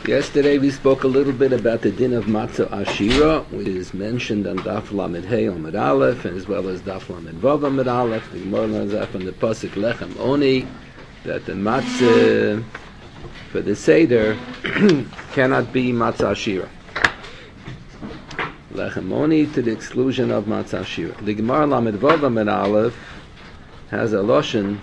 Yesterday we spoke a little bit about the din of matzah ashira, which is mentioned on Daf Lamed Hey Amud Aleph, as well as Daf Lamed Vav Amud Aleph. The Gemara learns that from the pasuk Lechem Oni, that the matzah for the seder cannot be matzah ashira. Lechem Oni to the exclusion of matzah ashira. The Gemara Lamed Vav Amud Aleph has a lashon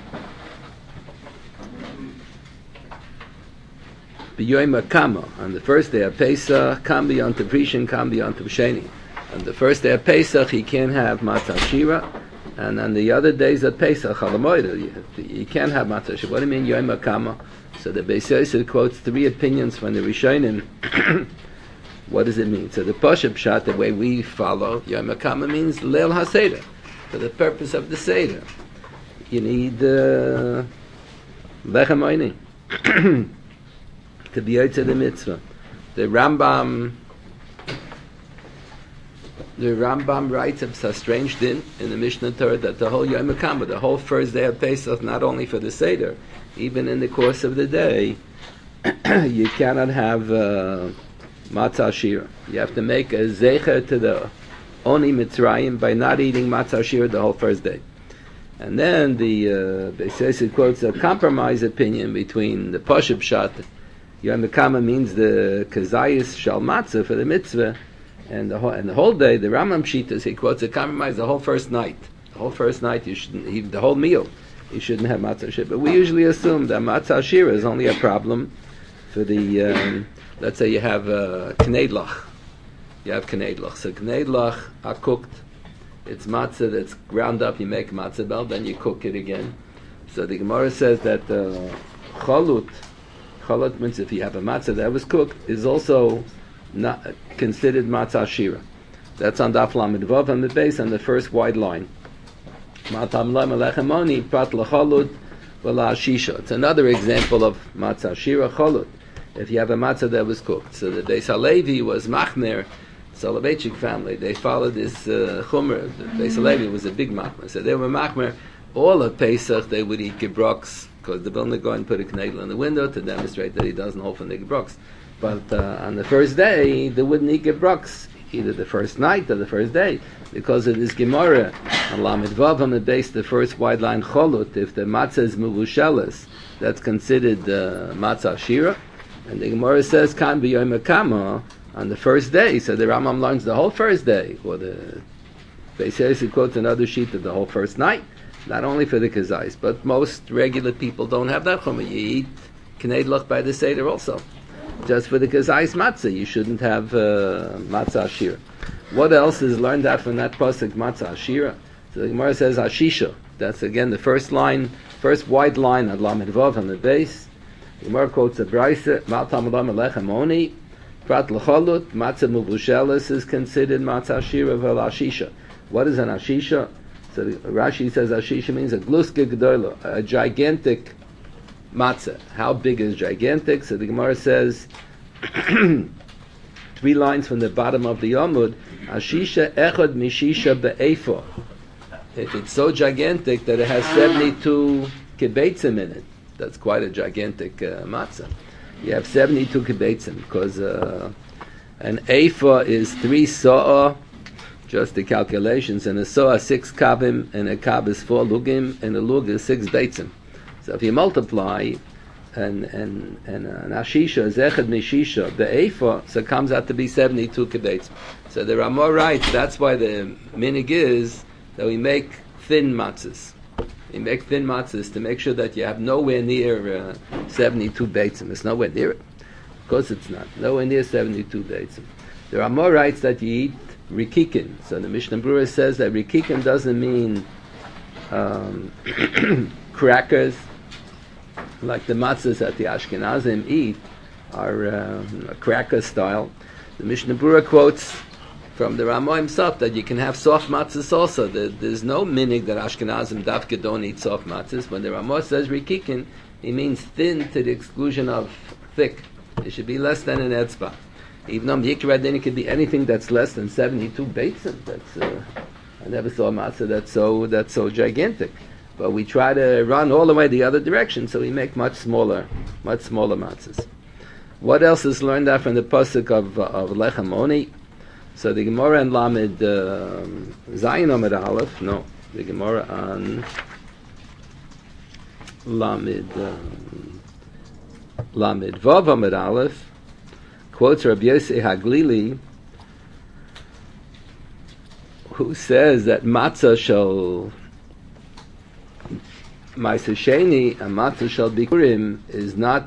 B'yoyim Kama, on the first day of Pesach, Kam b'yontav Rishon, Kam b'yontav Sheni. On the first day of Pesach, he can't have matzah shira, and on the other days of Pesach, Chalamoida, you can't have matzah shira. What do you mean, Yoyim Kama? So the Beis Yosef quotes three opinions from the Rishonim. What does it mean? So the Pashup Pshat, the way we follow, Yoyim Kama means Leil HaSeder, for the purpose of the Seder. You need Lechem Oini. To be out to the mitzvah. The Rambam writes of a strange din in the Mishnah Torah that the whole Yom HaKama, the whole first day of Pesach, not only for the Seder, even in the course of the day, you cannot have matzah shira. You have to make a zecher to the Oni Mitzrayim by not eating matzah shira the whole first day. And then the Beis Yosef quotes a compromise opinion between the Pashup Pshat. Yom HaKama means the kazayis shal matzah for the mitzvah, and the whole day. The Rambam Shitas, he quotes a compromise the whole first night. The whole first night you shouldn't eat the whole meal. You shouldn't have matzah shira. But we usually assume that matzah shira is only a problem for the. Let's say you have kneidlach. You have kneidlach. So kneidlach are cooked. It's matzah that's ground up. You make matzah bell, then you cook it again. So the Gemara says that chalut. Chalut means if you have a matzah that was cooked, is also not considered matzah shira. That's on Daf Lamed Vav on the base on the first wide line. Matam lam lechem oni prat lechalut v'la shisha. It's another example of matzah shira chalut. If you have a matzah that was cooked, so the Beis Halevi was machmer. Soloveitchik family, they followed this chumrah. The Beis Halevi was a big machmer, so they were machmer. All of Pesach they would eat gebroks, because the Vilna Gaon put a knedel in the window to demonstrate that he doesn't hold from the gebroks. But on the first day, they wouldn't eat gebroks, either the first night or the first day, because of this Gemara on Lamed Vav on the base, the first wide line cholut. If the matzah is muvusheles, that's considered matzah shira, and the Gemara says kan b'yom HaKama on the first day. So the Rambam learns the whole first day, or the Beis Yosef quotes another sheet of the whole first night. Not only for the kazais, but most regular people don't have that chumrah. You eat kneidlach by the seder also. Just for the kazais matzah, you shouldn't have matzah ashira. What else is learned out from that pasuk matzah ashira? So the Gemara says ashisha. That's again the first line, first wide line at Lamed Vav on the base. The Gemara quotes a brayse matam lam lechem oni prat lechalut matzah muvusheles is considered matzah ashira vel ashisha. What is an ashisha? So Rashi says ashisha means a gluska gedola, a gigantic matzah. How big is gigantic? So the Gemara says, 3 lines from the bottom of the Yomud, ashisha echad mishisha be'efa. If it's so gigantic that it has 72 kibbetzim in it, that's quite a gigantic matzah. You have 72 kibbetzim, because an efa is 3 sa'ah, just the calculations, and a soa 6 kavim, and a kav is 4 lugim, and a lug is 6 beitzim. So if you multiply, and an ashisha is echad mishisha, the efa, so it comes out to be 72 kibbetzim. So the Ramah writes, that's why the minig is that we make thin matzahs. We make thin matzahs to make sure that you have nowhere near 72 beitzim. It's nowhere near it. Of course it's not. Nowhere near 72 beitzim. The Ramah writes that you eat rikikin. So the Mishnah Berurah says that rikikin doesn't mean crackers, like the matzahs that the Ashkenazim eat are cracker style. The Mishnah Berurah quotes from the Ramah himself that you can have soft matzahs also. There's no minig that Ashkenazim dafka don't eat soft matzahs. When the Ramah says rikikin, he means thin to the exclusion of thick. It should be less than an etzbah. Even though Yikra then it could be anything that's less than 72 beitzim. That's I never saw a matzah that's so gigantic. But we try to run all the way the other direction, so we make much smaller matzahs. What else is learned out from the pasuk of Lechem Oni? So the Gemara on Lamed Zayin Amud Aleph, no, the Gemara on Lamed Vav Amud Aleph quotes Rabbi Yosei Haglili, who says that matzah shall Ma'aser Sheni and matzah shall bikurim is not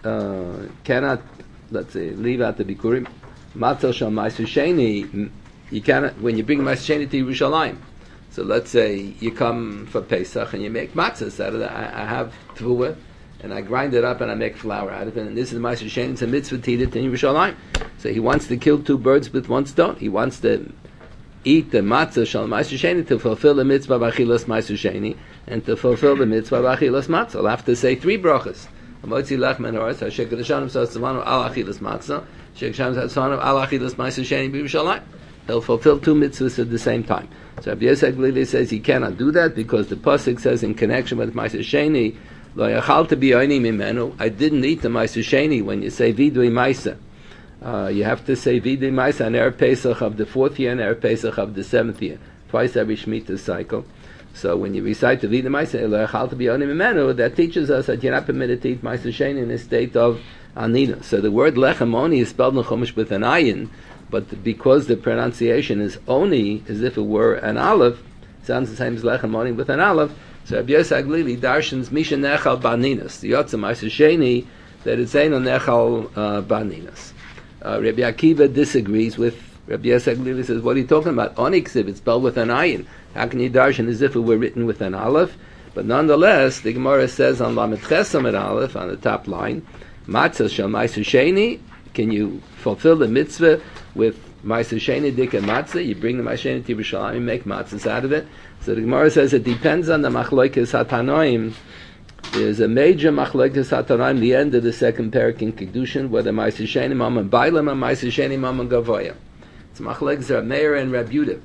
cannot, let's say, leave out the bikurim. Matzah shall Ma'aser Sheni, you cannot, when you bring Ma'aser Sheni to Yerushalayim. So let's say you come for Pesach and you make matzahs out of that. I have tevuah and I grind it up and I make flour out of it, and this is Ma'aser Sheni. It's a mitzvah to eat it in Yerushalayim. So he wants to kill two birds with one stone. He wants to eat the matzah shal Ma'aser Sheni to fulfill the mitzvah of achilas Ma'aser Sheni and to fulfill the mitzvah of achilas matzah. I'll have to say three brachas. Amotzi lech men ha'aretz ha'shek kedushanim sa'atzavanu al achilas matzah shek kedushanim sa'atzavanu al achilas Ma'aser Sheni b'Yerushalayim. He'll fulfill two mitzvahs at the same time. So Rabbi Yosei Haglili says he cannot do that because the pasuk says in connection with Ma'aser Sheni, lo yachalta b'yoini mimenu, I didn't eat the Ma'aser Sheni. When you say vidui ma'aser, you have to say vidui ma'aser on Erev Pesach of the 4th year and Erev Pesach of the 7th year, twice every Shemitah cycle. So when you recite the vidui ma'aser, lo yachalta b'yoini mimenu, that teaches us that you're not permitted to eat Ma'aser Sheni in a state of anina. So the word lechem oni is spelled in Chumash with an ayin, but because the pronunciation is oni, as if it were an aleph, sounds the same as lechem oni with an aleph. So Rabbi Yosei Haglili darshans misha nechal baninas, the yotza Ma'aser Sheni, that it's ein nechal baninas. Rabbi Akiva disagrees with Rabbi Yosei Haglili. Says, what are you talking about? Oniksiv, it's spelled with an ayin. How can you darshan as if it were written with an aleph? But nonetheless, the Gemara says on Lamed Ches Amud Aleph, on the top line, matzah shel Ma'aser Sheni, can you fulfill the mitzvah with Ma'aser Sheni dik and matzah? You bring the Ma'aser Sheni to Yerushalayim, you make matzahs out of it. So the Gemara says it depends on the machlokes hatanoim. There's a major machlokes hatanoim, the end of the second parak in Kedushin, whether Ma'aser Sheni maman bailam or Ma'aser Sheni maman gavoya. It's machlokes Rab Meir and Rab Yudah.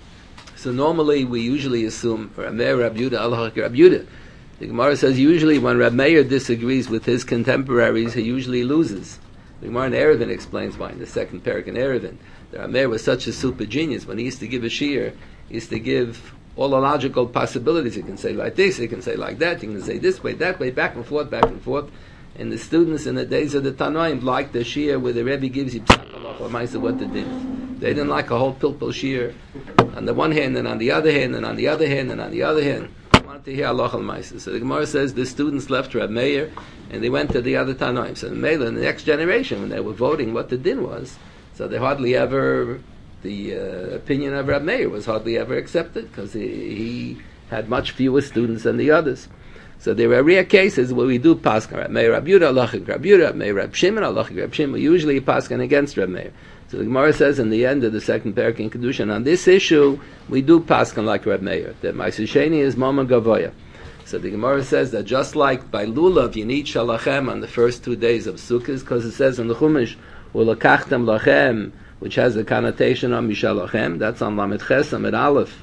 So normally we usually assume Rab Meir, Rab Yudah, Allah Rab Yudah. The Gemara says usually when Rab Meir disagrees with his contemporaries, he usually loses. The Gemara in Erevin explains why in the second parak in Erevin. The Rab Meir was such a super genius. When he used to give a shiur, he used to give all the logical possibilities. You can say like this, you can say like that, you can say this way, that way, back and forth, back and forth. And the students in the days of the Tanoim liked the shiur where the Rebbe gives you what they did. They didn't like a whole pilpul shiur on the one hand and on the other hand and on the other hand and on the other hand. They wanted to hear halacha l'maisa. So the Gemara says the students left Rab Meir and they went to the other Tanoim. So in the next generation, when they were voting what the din was, so they hardly ever, the opinion of Rab Meir was hardly ever accepted because he had much fewer students than the others. So there are rare cases where we do paskan Rab Meir, Rab Yudah, Alachik Rab Yudah, Rab Meir, Rab Shimon, Alachik Rab Shimon. We usually paskan against Rab Meir. So the Gemara says in the end of the second parak in Kedushin, on this issue, we do paskan like Rab Meir. That Ma'aser Sheni is Mama Gavoya. So the Gemara says that just like by Lulav you need Shalachem on the first 2 days of Sukkot, because it says in the Chumash, Ulakachtem Lachem, which has the connotation of Mishalachem, that's on Lamed Ches Amud Aleph,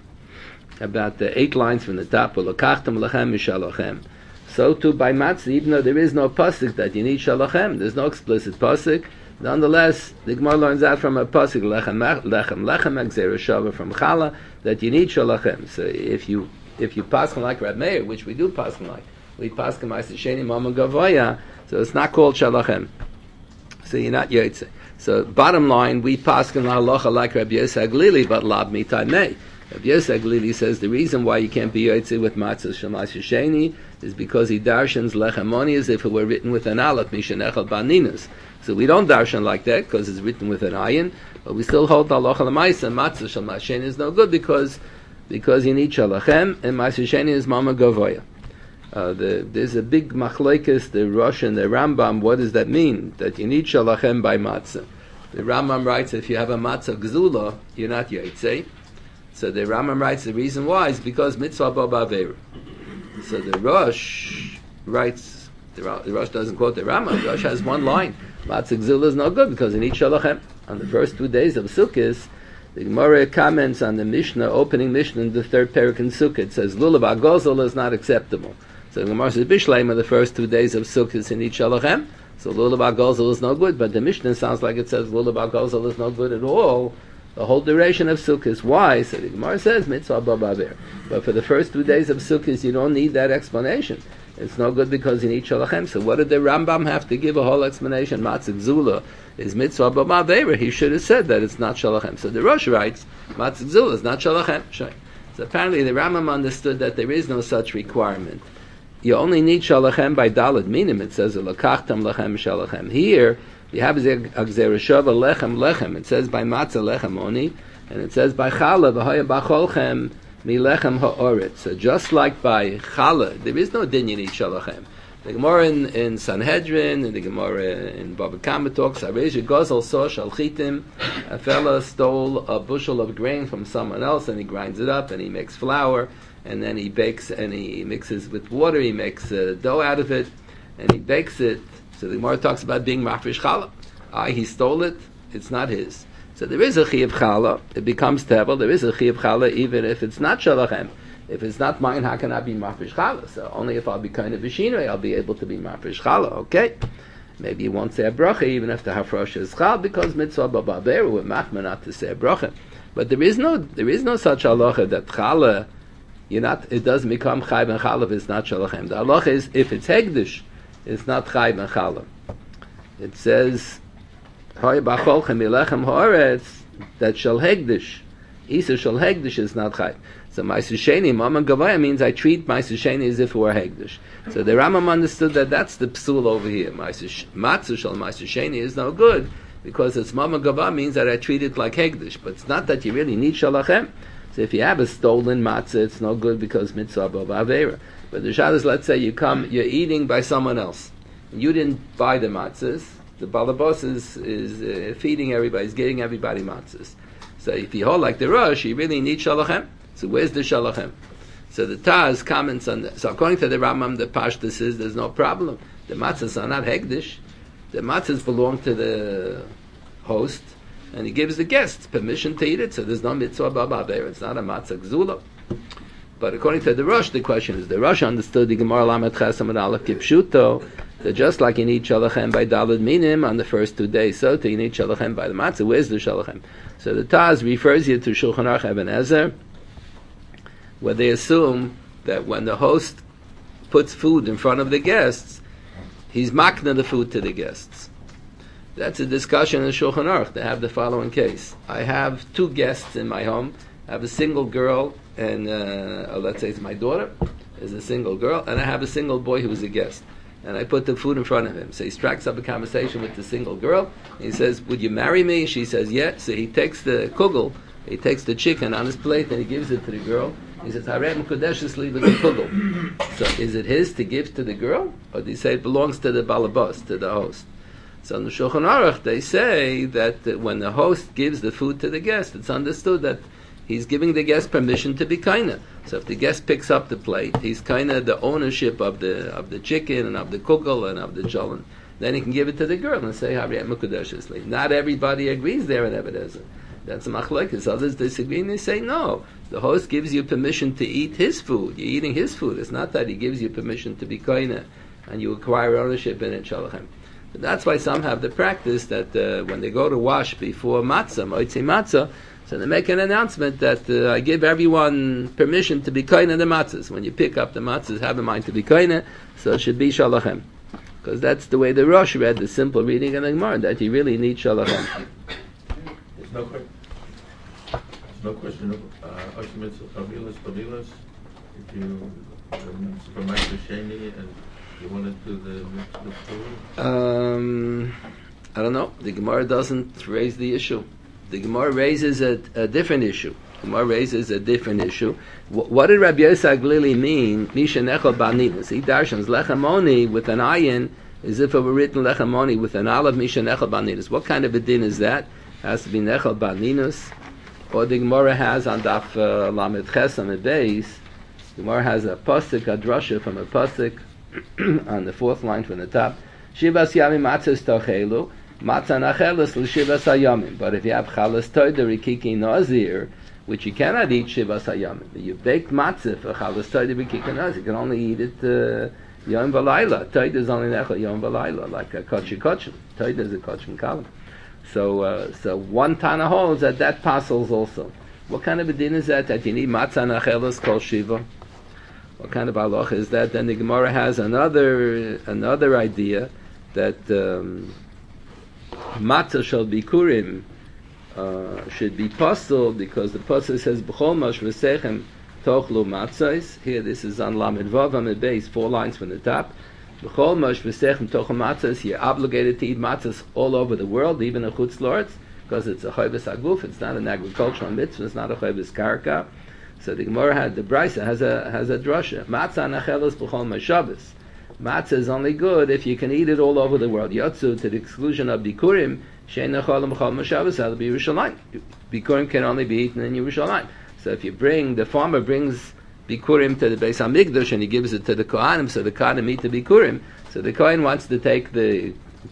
about the 8 lines from the top, Ulakachtem Lachem Mishalachem. So too by Matzah, even though there is no pasuk that you need Shalachem, there's no explicit pasuk, nonetheless, the Gemara learns out from a pasuk, Lechem Exer Shava from Chala, that you need Shalachem. So if you paskin like Rab Meir, which we do paskin like, we paskin Ma'aser Sheni Mama Gavoya, so it's not called Shalachem. So you're not Yotze. So bottom line, we paskin halacha like Rabbi Yosei Haglili, but lab mitai mei. Rabbi Yosei Haglili says the reason why you can't be Yotze with matzah shel Ma'aser Sheni is because he darshans lechem oni as if it were written with an aleph, mishenechel baninas. So we don't darshan like that because it's written with an ayin, but we still hold halacha l'maisa. Matzah shel Ma'aser Sheni is no good because you need Shalachem, and Ma'aser Sheni is Mama Gavoya. There's a big machlokes, the Rosh and the Rambam, what does that mean? That you need Shalachem by Matzah. The Rambam writes, if you have a Matzah Gzula, you're not Yotze. So the Rambam writes, the reason why is because Mitzvah Bo Ba'aveira. So the Rosh writes, the Rosh doesn't quote the Rambam, the Rosh has one line, Matzah Gzula is no good because you need Shalachem. On the first 2 days of Sukkot, the Gemara comments on the Mishnah, opening Mishnah in the third parak in Sukkot. It says, Lulav HaGozol is not acceptable. So the Gemara says, Bishleim are the first 2 days of Sukkot in each Shalachem. So So Lulav Gozel is no good, but the Mishnah sounds like it says Lulav Gozel is no good at all. The whole duration of Sukkot. Why? So the Gemara says Mitzvah Babaver. But for the first 2 days of Sukkot, you don't need that explanation. It's no good because you need Shalachem. So what did the Rambam have to give a whole explanation? Matzah Gzula is Mitzvah Babaver. He should have said that it's not Shalachem. So the Rosh writes, Matzah Gzula is not Shalachem. So apparently the Rambam understood that there is no such requirement. You only need Shalachem by Dalet Minim. It says, Lakachtam Lachem Shalachem. Here, you have Agzereshava Lechem Lechem. It says by Matzah Lechem Oni, and it says by Chala V'hoya Bacholchem Mi Lechem Ha'oret. So just like by Chala, there is no din you need Shalachem. The Gemara in Sanhedrin, and the Gemara in Baba Kama talks, Areja Gozel saw Shalchitim, a fella stole a bushel of grain from someone else, and he grinds it up, and he makes flour, and then he bakes, and he mixes with water, he makes dough out of it, and he bakes it. So the Gemara talks about being mafresh challah. He stole it, it's not his. So there is a chiyuv challah, it becomes tevel, there is a chiyuv challah even if it's not shalachem. If it's not mine, how can I be mafresh challah? So only if I'll be kind of vishinoi, I'll be able to be mafresh challah, okay? Maybe you won't say a bracha even if the hafrosh is chal, because mitzvah bababeru, with machma not to say a bracha. But there is no such halacha that challah, it doesn't become chayv and challah if it's not shalachem. The halacha is, if it's hegdish, it's not chayv and challah. It says, "Hoy bacholchem ilechem haaretz," that shal hegdish. Isa shal hegdish is not chayv. So ma'aser sheni, mama gavaya means I treat ma'aser sheni as if it were hegdish. So the Rambam understood that that's the psul over here. Matzah shal ma'aser sheni is no good because it's mama gavaya means that I treat it like hegdish. But it's not that you really need shalachem. So if you have a stolen matzah, it's no good because mitzvah b'avera. But the shad is, let's say you're eating by someone else. You didn't buy the matzahs. The balabos is feeding everybody, is getting everybody matzahs. So if you hold like the Rosh, you really need shalachem. So where's the shalachem? So the Taz comments on that. So according to the Rambam, the Pashtus is there's no problem. The matzahs are not hegdish. The matzahs belong to the host, and he gives the guests permission to eat it. So there's no mitzvah b'avera. It's not a matzah gzula. But according to the Rosh, the question is, the Rosh understood the Gemara Lamed Chesam and Aleph Kipshuto, that just like you need Shalachem by Daled Minim on the first 2 days, so too you need Shalachem by the Matzah. Where's the Shalachem? So the Taz refers you to Shulchan Aruch Eben Ezer, where they assume that when the host puts food in front of the guests, he's makna the food to the guests. That's a discussion in Shulchan Aruch. They have the following case. I have 2 guests in my home. I have a single girl, and let's say it's my daughter, is a single girl, and I have a single boy who is a guest. And I put the food in front of him. So he strikes up a conversation with the single girl. He says, "Would you marry me?" She says, "Yes." So he takes the kugel, he takes the chicken on his plate, and he gives it to the girl. He says, "Harem kodeshes li kugel." So is it his to give to the girl, or do you say it belongs to the balabos, to the host? So in the Shulchan Aruch, they say that when the host gives the food to the guest, it's understood that he's giving the guest permission to be kaina. So if the guest picks up the plate, he's kaina the ownership of the chicken and of the kugel and of the cholent. Then he can give it to the girl and say, "Hariyat mekudeshes li." Not everybody agrees there in Ebenezer. That's a machlokes. Others disagree and they say, no, the host gives you permission to eat his food. You're eating his food. It's not that he gives you permission to be kaina and you acquire ownership in it, shalachem. But that's why some have the practice that when they go to wash before matzah, moitzi matzah, so they make an announcement that I give everyone permission to be kaina the matzahs. When you pick up the matzahs, have in mind to be kaina, so it should be shalachem. Because that's the way the Rosh read the simple reading of the Gemara, that you really need shalachem. There's no question of Chavilas. If you from Ma'aser Sheni and you want to do the food? I don't know. The Gemara doesn't raise the issue. The Gemara raises a different issue. What did Rabbi Yosef Glili mean? Misha nechel baninas. He darshans lechamoni with an ayin, as if it were written lechamoni with an aleph. Misha nechel baninas. What kind of a din is that? Has to be nechel baninas. Or the Gemara has on daf lamed chesam and beis. The Gemara has a pasuk, a drasha from a pasuk on the 4th line from the top. Shivas yamim matzos tochelu. Matzah nacheles l'shivas hayamim. But if you have chalas toida rikiki nazir, which you cannot eat shivas hayamim, but you baked matzah for chalas toida rikiki nazir, you can only eat it Yom v'layla. Toida is only nechal Yom v'layla, like a kotche kotche. Toida is a kotche kalim. So one Tana holds that passes also. What kind of a din is that you need matzah nachelas kol shiva? What kind of halacha is that? Then the Gemara has another idea that matzah shall be kurim should be postel because the pasuk says b'chol mash v'sechem tochlu matzahs. Here this is on Lamed Vav Amid Beis, 4 lines from the top. B'chol mash v'sechem tochlu matzahs. You're obligated to eat matzahs all over the world, even in Chutz La'aretz, because it's a chayvus aguf. It's not an agricultural mitzvah. It's not a chayvus karka. So the Gemara the Brisa has a drasha. Matzah nachelos b'chol mash Shabbos. Matzah is only good if you can eat it all over the world. Yotzu, to the exclusion of bikurim, shein nacholim b'chol mash Shabbos, that'll be Yerushalayim. Bikurim can only be eaten in Yerushalayim. So if the farmer brings bikurim to the Beis Hamikdash and he gives it to the Kohanim, so the Kohanim eat the bikurim. So the Kohen wants to take the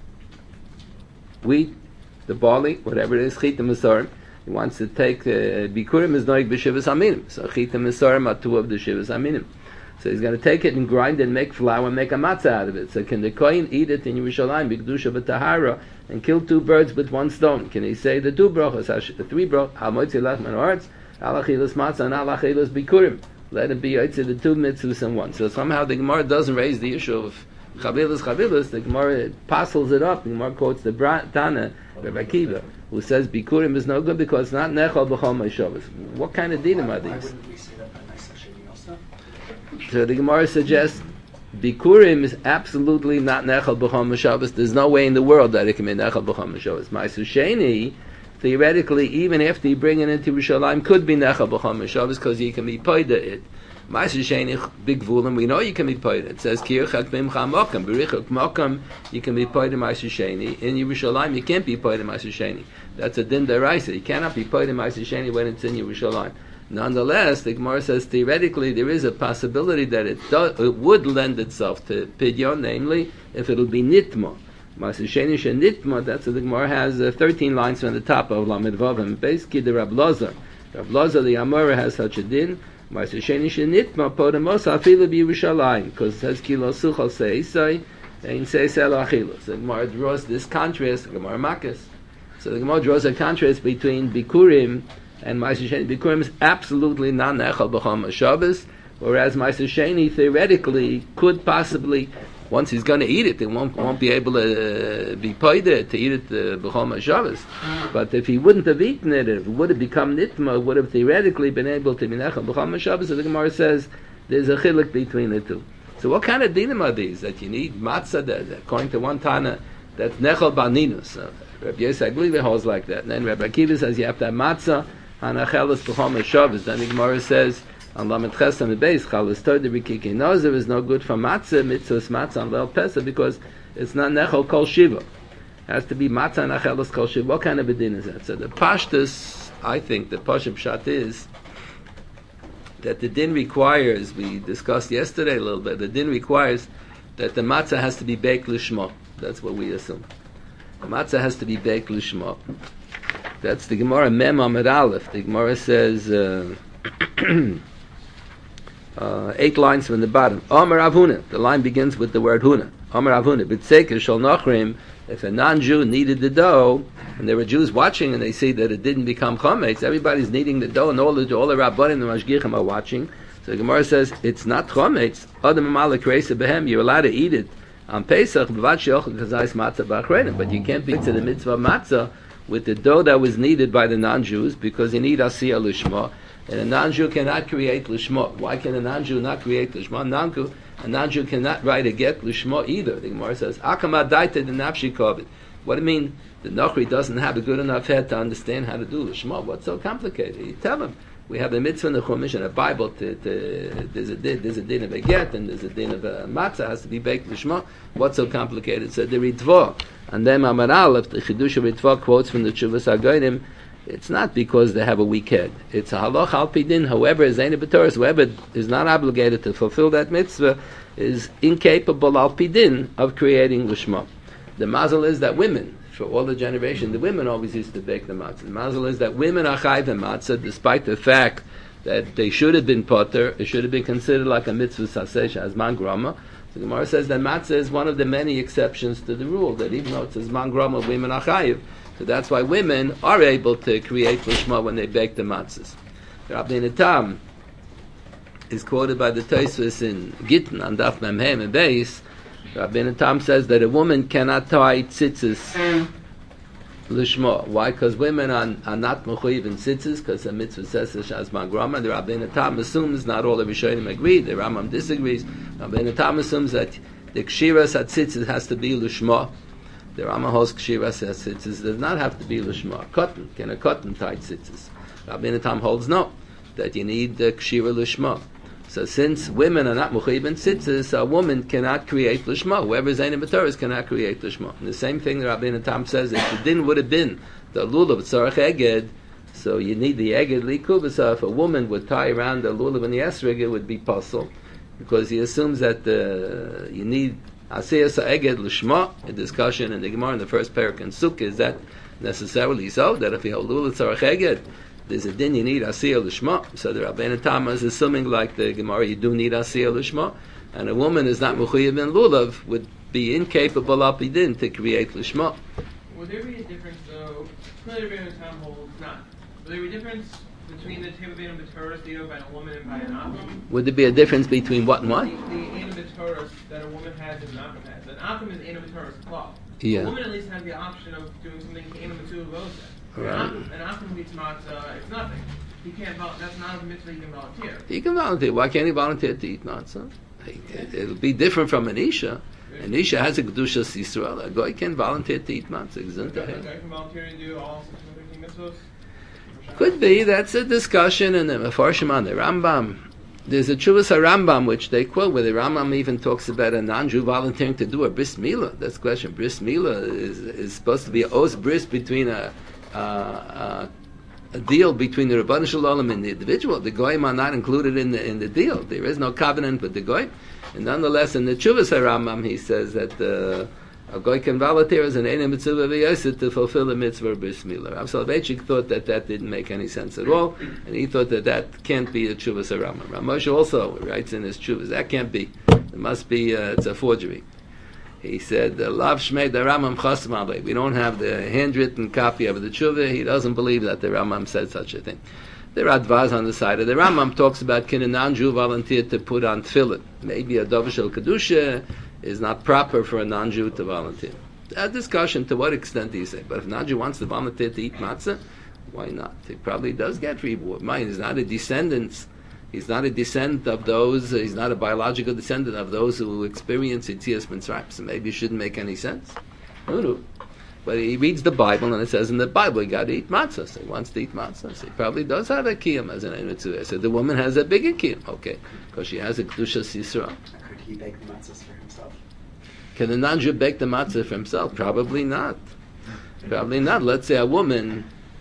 wheat, the barley, whatever it is, chit masorim. He wants to take bikurim is noig b'shivas aminim. So chit masorim are 2 of the shivas aminim. So he's going to take it and grind it and make flour and make a matzah out of it. So can the Kohen eat it in Yerushalayim, b'kedusha b'tahara, and kill 2 birds with 1 stone? Can he say the 2 brachos, the 3 brachos, ha'moitzi lach min ha'aretz, alachilas matzah and alachilas bikurim? Let it be yotzei the 2 mitzvahs in 1. So somehow the Gemara doesn't raise the issue of chavilas. The Gemara parcels it up. The Gemara quotes the Tana, Rabbi Akiva, who says bikurim is no good because it's not nechal b'chol mash Shabbos. What kind of dinim are these? Why wouldn't we say that by nice Hashemi also? So the Gemara suggests bikurim is absolutely not nechal b'chol mash Shabbos. There's no way in the world that it can be nechal b'chol mash Shabbos. Ma'aser sheni, theoretically, even after you bring it into Yerushalayim, could be nechal b'chol mash Shabbos because you can be paida it. Ma'aser sheni big vulim, we know you can be paida. It says kirchak b'imcha mokam, b'richak mokam, you can be paida ma'aser sheni. In Yerushalayim, you can't be paida ma'aser sheni. That's a din deraisa. You cannot be paida ma'aser sheni when it's in Yerushalayim. Nonetheless, the Gemara says theoretically there is a possibility that it would lend itself to pidyon, namely if it'll be nitma. Ma'aser sheni shenitma. That's what the Gemara has 13 lines from the top of Lamed Vav and basically the Rab Lazar. Rab Lazar the Amora has such a din. Ma'aser sheni shenitma podemos afilu b'Yerushalayim because it says kilo suchal seisai and seisel achilos. The Gemara draws this contrast. The Gemara Makkas. So the Gemara draws a contrast between bikurim and Ma'aser sheni. Bikurim is absolutely not nechal b'chol mash Shabbos, whereas Ma'aser sheni theoretically could possibly, once he's going to eat it, he won't be able to be paida to eat it b'chol mash Shabbos. But if he wouldn't have eaten it, if it would have become nitma, would have theoretically been able to be nechal b'chol mash Shabbos. So the Gemara says there's a chiluk between the two. So what kind of dinim are these that you need matzah? That according to one Tana, that's nechal b'ninus. Rabbi Yosef Agliva holds like that. And then Rabbi Akiva says you have to have matzah hanachelas b'chol mash Shabbos. Then the Gemara says on Lamed Ches on the base, chalas toida b'kikei nozer is no good for matzah, mitzvahs matzah on Leil Pesach because it's not nechol kol shiva. It has to be matzah nachelas kol shiva. What kind of a din is that? So the pashtus, I think, the pashut pshat is that the din requires, we discussed yesterday a little bit, the din requires that the matzah has to be baked lishma. That's what we assume. The matzah has to be baked lishma. That's the Gemara Mem Amud Aleph. The Gemara says 8 lines from the bottom. Amar Avuna. The line begins with the word Huna. Amar Avuna. B'tzeker shel nachrim. If a non-Jew kneaded the dough, and there were Jews watching, and they see that it didn't become chametz, everybody's kneading the dough, and all the rabbanim, the mashgichim are watching. So the Gemara says it's not chametz. Adam amalek reisa behem. You're allowed to eat it on Pesach, but you can't be to the mitzvah matzah with the dough that was kneaded by the non-Jews because you need asiyah lishma, and a non-Jew cannot create lishma. Why can a non-Jew not create lishma? A non-Jew cannot write a get lishma either. The Gemara says, "Akama daita the nafshi kovet." What do you mean? The Nochri doesn't have a good enough head to understand how to do lishma. What's so complicated? You tell him. We have a mitzvah in the Chumash and a Bible. There's a din of a get and there's a din of a matzah has to be baked lishma. What's so complicated? So the Ritva and then Amar Aleph, the Chidush of Ritva quotes from the Tshuvas HaGoyim. It's not because they have a weak head. It's a halach al pi din. However, Zayin B'Toras, whoever is not obligated to fulfill that mitzvah is incapable al pi din of creating lishma. The mazel is that women, for all the generation, the women always used to bake the matzah. The mazel is that women are chayv in matzah, despite the fact that they should have been potter, it should have been considered like a mitzvah saseh as man grama. The Gemara says that matzah is one of the many exceptions to the rule, that even though it's a zman grama, women are chayiv. So that's why women are able to create lishma when they bake the matzahs. Rabbi Tam is quoted by the Tosfos in Gittin on Daf Memhem and Beis. Rabbi Tam says that a woman cannot tie tzitzis lishma. Why? Because women are not mechuyev in tzitzis, because the mitzvah says shazman grama. The Rabbi Tam assumes, not all the Rishonim agree, the Rambam disagrees. Rabbi Tam assumes that the kshiras at tzitzis has to be lishma. The Rambam holds kshiras at tzitzis does not have to be lishma. Cotton, can a cotton tie tzitzis? Rabbi Tam holds no, that you need the kshira lishma. So since women are not mechuyev in tzitzis, a woman cannot create lishma. Whoever is Einim B'Torah cannot create lishma. And the same thing that Rabbi Tam says, if the din would have been the lulav tzarech eged, so you need the eged likuv. So if a woman would tie around the lulav and the esrog, it would be possible, because he assumes that you need asiyas eged lishma. A discussion in the Gemara in the first parak in Sukkah, is that necessarily so? That if you have lulav tzarech eged, there's a din you need asiyah lishma. So the Rabbeinu Tam is assuming, like the Gemara, you do need asiyah lishma, and a woman is not mechuyev in lulav, would be incapable of din to create lishma. Would there be a difference, though? Clearly, Rabbeinu Tam holds not. Would there be a difference between the type of Einim B'Torah deal by a woman and by an Akum? Would there be a difference between what and what? The Einim B'Torah that a woman has and an Akum has. An Akum is Einim B'Torah's cloth. Yeah. A woman at least has the option of doing something Einim B'Torah. Right. An Akum eats matzah, it's nothing. He can't that's not a mitzvah he can volunteer. He can volunteer. Why can't he volunteer to eat matzah? It'll be different from an isha. An isha has a kedushas Yisrael. A goy can volunteer to eat matzah. A guy can volunteer to do all 613 mitzvahs? Could be. That's a discussion in the Mefarshim on the Rambam. There's a Chuvas HaRambam which they quote, where the Rambam even talks about a non-Jew volunteering to do a bris milah. That's the question. Bris milah is supposed to be a os bris between a deal between the Rebbeinu Shalom and the individual. The goyim are not included in the deal. There is no covenant with the goyim. And nonetheless, in the Chuvas HaRambam, he says that a goy can volunteer as an Einim Mitzvah V'Yoset to fulfill the mitzvah of bris milah. Rav Soloveitchik thought that didn't make any sense at all, and he thought that can't be a Chuvas HaRambam. Rav Moshe also writes in his Chuvas, that can't be. It must be, it's a forgery. He said, Lav Shmei the Rambam Chasam Alei. We don't have the handwritten copy of the Tshuva. He doesn't believe that the Rambam said such a thing. The Radvaz on the side of the Rambam talks about can a non-Jew volunteer to put on tefillin. Maybe a Dov Shel Kedusha is not proper for a non-Jew to volunteer. A discussion to what extent do you say? But if a non-Jew wants to volunteer to eat matzah, why not? He probably does get reward. Mine is not a descendant. He's not a descendant of those, he's not a biological descendant of those who experience Yitzias Mitzrayim. So maybe it shouldn't make any sense. No. But he reads the Bible, and it says in the Bible, you got to eat matzah. So he wants to eat matzah. So he probably does have a kiyum as an Einim. So the woman has a bigger kiyum. Okay. Because she has a Kedushas Yisrael. Could he bake the matzahs for himself? Can a non-Jew bake the matzah for himself? Probably not. Probably not. Let's say a woman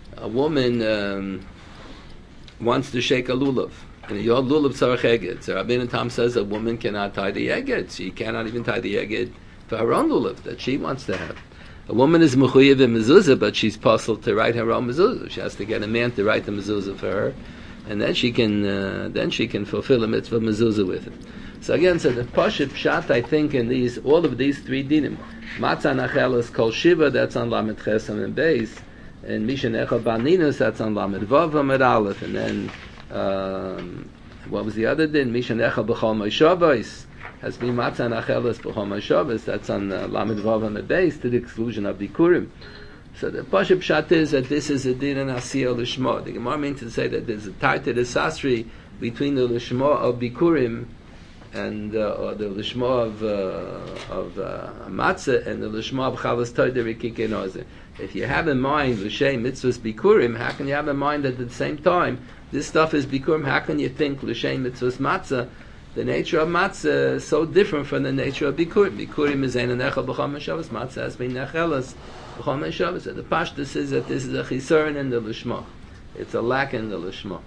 wants to shake a lulav. And your lulav tzarech eged. So Rabbeinu Tam says a woman cannot tie the eged. She cannot even tie the eged for her own lulav that she wants to have. A woman is mechuyev in mezuzah, but she's puzzled to write her own mezuzah. She has to get a man to write the mezuzah for her, and then she can fulfill a mitzvah mezuzah with it. So again, so the Pashut Pshat, I think, in all of these three dinim, matzah nachelas kol shiva, that's on Lamed Chesam and Beis, and Mishan Echad Baninus, that's on Lamed Vav Amud Aleph, and then what was the other din? Mishan Echad B'chol Moshavos has been matzah nachelas B'chol Moshavos, that's on Lamed Vav Amud Beis, to the exclusion of Bikurim. So the Pashut Pshat is that this is a din in Asiyah Lishma. The Gemara means to say that there's a tarta de sasri between the Lishma of Bikurim and or the lishma of matzah and the lishma of chalas toider ikike. If you have in mind l'shem mitzvahs bikurim, how can you have in mind that at the same time this stuff is bikurim? How can you think l'shem mitzvahs matzah? The nature of matzah is so different from the nature of bikurim. Bikurim is ein nechel b'chol meshavos. Matzah has been nechelas b'chol meshavos. And the pashtus is that this is a chisaron in the lishma. It's a lack in the lishma.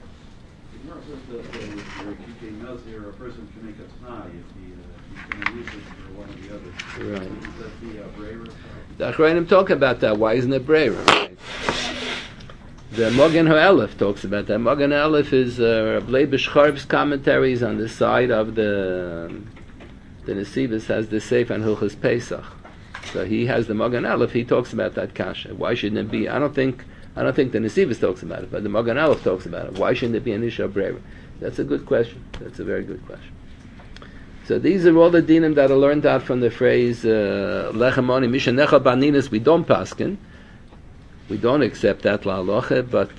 A person can make a t'nai if he can use it for one or the other. Right. Is that the breira? The Achrayim talk about that. Why isn't it breira? Right? The Mogen HaElef talks about that. Mogen HaElef is Rabbi Leib Shcharb's commentaries on the side of the the Nesivos has the Seif and Hilchos Pesach. So he has the Magen Aleph, he talks about that kasha. Why shouldn't it be? I don't think the Nesivos talks about it, but the Magen Aleph talks about it. Why shouldn't it be an Isha Brera? That's a good question. That's a very good question. So these are all the dinim that are learned out from the phrase Lechem Oni Mishanecha Baninas. We don't paskin. We don't accept that la halacha, but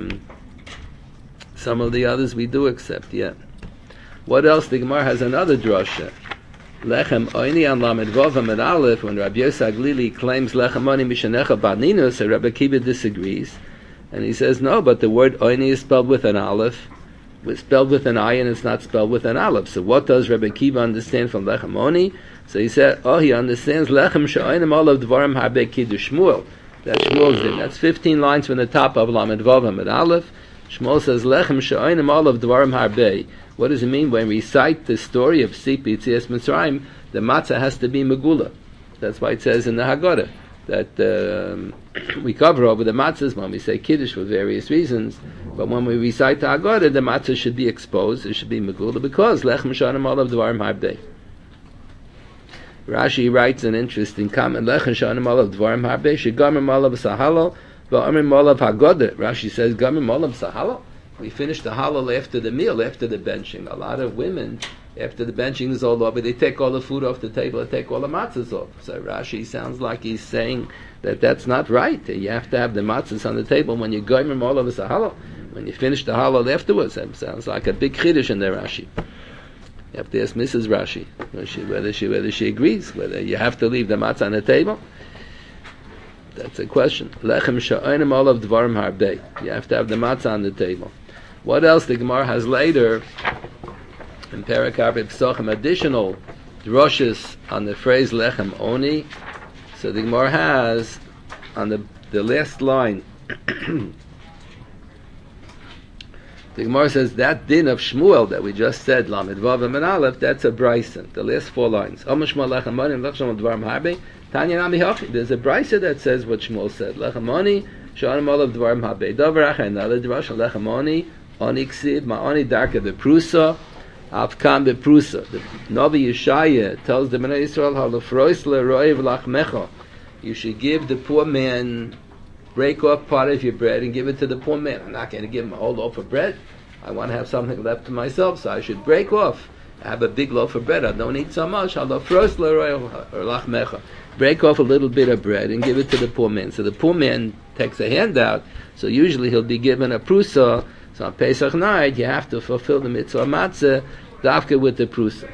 some of the others we do accept. Yeah. What else? The Gemara has another drasha. Lechem Oini an Lamed Vav Amid Aleph. When Rabbi Yosef Glili claims Lechem Oni Mishanecha Baninas, so Rabbi Akiva disagrees, and he says no. But the word Oini is spelled with an aleph. It's spelled with an I and it's not spelled with an aleph. So what does Rabbi Akiva understand from Lechem Oni? So he said, he understands Lechem She'oinim Olav Dvarim Harbe Kiddush Shmuel. That Shmuel's in. That's 15 lines from the top of Lamed Vav Amid Aleph. Shmuel says Lechem She'oinim Olav Dvarim Harbe. What does it mean when we recite the story of Sipi Tzias Mitzrayim? The matzah has to be megula. That's why it says in the Haggadah that we cover over the matzahs when we say Kiddush for various reasons, but when we recite the Haggadah, the matzah should be exposed, it should be megula, because Lechem She'oinim Olav Dvarim Harbe. Rashi writes an interesting comment, Lechem She'oinim Olav Dvarim Harbe, Shegamim Olav Sahalo, V'omrim Olav Haggadah. Rashi says, Gamim Olav Sahalo. We finish the halal after the meal, after the benching. A lot of women, after the benching is all over, they take all the food off the table, they take all the matzahs off. So Rashi sounds like he's saying that that's not right. You have to have the matzahs on the table when you go all of the halal. When you finish the halal afterwards, that sounds like a big chiddush in there, Rashi. You have to ask Mrs. Rashi whether she agrees, whether you have to leave the matzah on the table. That's a question. Lechem She'oinim Olav Dvarim Harbe. You have to have the matzah on the table. What else the Gemara has later in Perek Arba Pesachim, additional droshes on the phrase Lechem Oni. So the Gemara has on the last line. The Gemara says that din of Shmuel that we just said, Lamed Vav and Aleph, that's a brisa. The last 4 lines. There's a brisa that says what Shmuel said. Lechem Oni, She'oinim Olav Dvarim Harbe. Davar Achar, another drasha, Lechem Oni, Oni Ksiv, Ma'oni Darka Beprusa, Avkam Beprusa. The Navi Yeshaya tells the Bnei Yisrael, Halafrois le'roiv lachmecha. You should give the poor man, break off part of your bread and give it to the poor man. I'm not going to give him a whole loaf of bread. I want to have something left to myself, so I should break off. I have a big loaf of bread. I don't eat so much. Halafrois le'roiv lachmecha. Break off a little bit of bread and give it to the poor man. So the poor man takes a handout. So usually he'll be given a prusa. So on Pesach night, you have to fulfill the mitzvah matzah, dafka with the prusa.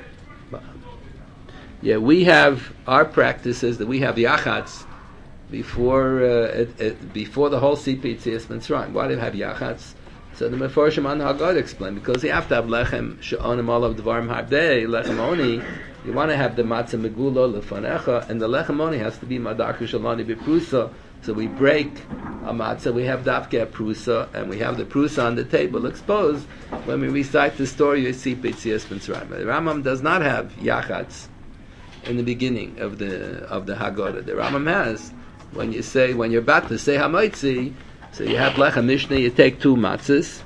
Yeah, we have our practices that we have yachatz before the whole Sipi Tzias Mitzrayim. Why do you have yachatz? So the Mefarshim on the Haggadah explain, because you have to have Lechem She'oinim Olav Dvarim Harbe, Lechem Oni. You want to have the matzah megula lefanecha, and the Lechem Oni has to be Madarka Shalani B'Prusa. So we break a matzah, we have dafke prusa, and we have the prusa on the table exposed when we recite the story of Sipi Tzias Mitzrayim. The Rambam does not have yachatz in the beginning of the Haggadah. The Rambam has when you're about to say Hamoitzi, so you have Lechem Mishnah, you take 2 matzahs,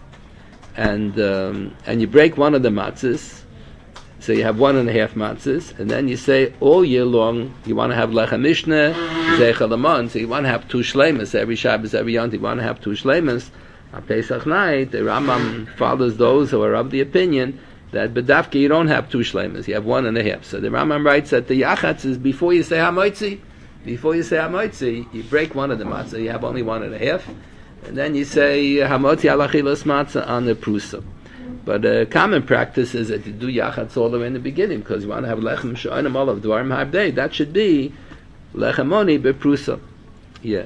and you break one of the matzahs. So you have 1.5 matzahs, and then you say all year long you want to have Lechem Mishnah, Zeichel Amon, so you want to have 2 shleimas every Shabbos, every Yom. You want to have 2 shleimas on Pesach night. The Rambam follows those who are of the opinion that B'dafka you don't have 2 shleimas, you have 1.5. So the Rambam writes that the yachatz is before you say Hamoitzi. Before you say Hamoitzi, you break one of the matzah, you have only 1.5, and then you say Hamotzi alachilas matzah on the prusa. But a common practice is that you do yachatz all the way in the beginning, because you want to have lechem she'oinim olav dvarim harbe. That should be lechem oni beprusa. Yeah,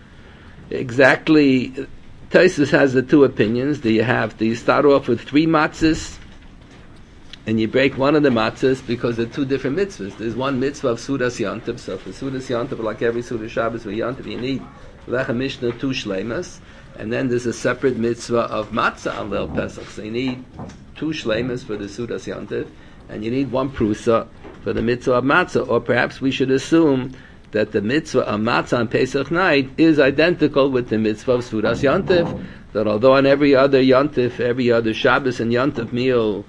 exactly. Tosfos has the 2 opinions. Do you start off with 3 matzahs, and you break one of the matzahs because they're 2 different mitzvahs. There's one mitzvah of Sudas Yantiv. So for Sudas Yantiv, like every Sudas Shabbos for Yantiv, you need Lechem Mishnah 2 shleimas. And then there's a separate mitzvah of matzah on Leil Pesach. So you need 2 shleimas for the Sudas Yantiv, and you need 1 prusa for the mitzvah of matzah. Or perhaps we should assume that the mitzvah of matzah on Pesach night is identical with the mitzvah of Sudas Yantiv. That although on every other Yantiv, every other Shabbos and Yantiv meal,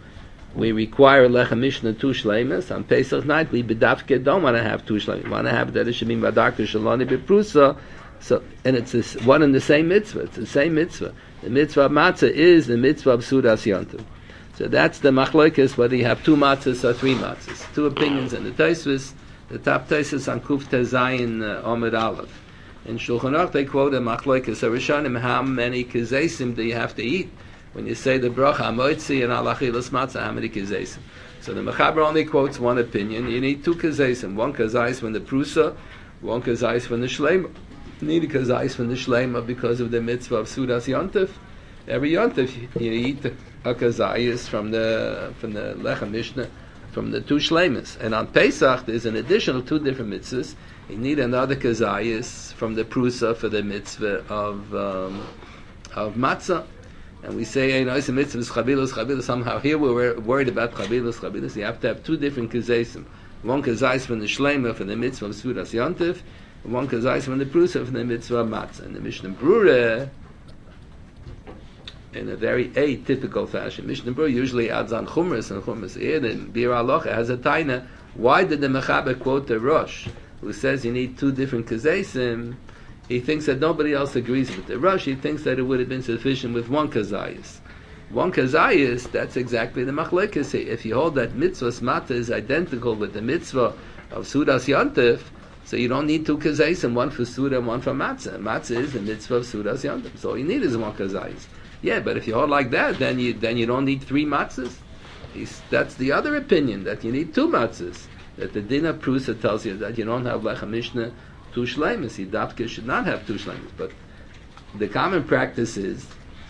we require lechem mishnah 2 shleimus. On Pesach night, we bedafke don't want to have 2 shleimus. We want to have that it should be madarka shalani beprusa. So, and it's this one and the same mitzvah. It's the same mitzvah. The mitzvah of matzah is the mitzvah of sudas yontiv. So that's the machlokes, whether you have 2 matzahs or 3 matzahs. 2 opinions in the Tosfos. The top Tosfos on Kuf Tezayin Omid Aleph. In Shulchan Aruch they quote a machlokes Rishonim, how many kezesim do you have to eat when you say the bracha Hamoitzi and Alachilas Matzah? How many kezesim? So the Mechaber only quotes one opinion. You need 2 kezesim. 1 kezais from the prusa, 1 kezais from the shleima. You need a kezais from the shleima because of the mitzvah of Sudas Yontif. Every Yontif you eat a kezais from the lechem mishnah, from the 2 shleimas. And on Pesach there's an additional 2 different mitzvahs. You need another kezayis from the prusa for the mitzvah of matzah. And we say, it's a mitzvah is chabilas. Somehow here we're worried about chabilas. You have to have 2 different kezayisim. 1 kezayis from the shleima for the mitzvah of Sudas Yontif, and 1 kezayis from the prusa for the mitzvah of matzah. And the Mishnah Brura, in a very atypical fashion, Mishnah Brura usually adds on chumras, and chumras here, the Bir Alocha has a taina. Why did the Mechaber quote the Rosh, who says you need 2 different kezesim? He thinks that nobody else agrees with the Rosh. He thinks that it would have been sufficient with 1 kezayis. 1 kezayis, that's exactly the machlekes. If you hold that mitzvah's matzah is identical with the mitzvah of Sudas Yontif, so you don't need 2 kezesim, 1 for Suda and 1 for matzah. Matzah is the mitzvah of Sudas Yontif. So all you need is 1 kezayis. Yeah, but if you hold like that, then you don't need 3 matzahs. That's the other opinion, that you need 2 matzahs. That the Din of Prusa tells you that you don't have lechem mishnah 2 shleimus. He dafke should not have 2 shleimus. But the common practice is,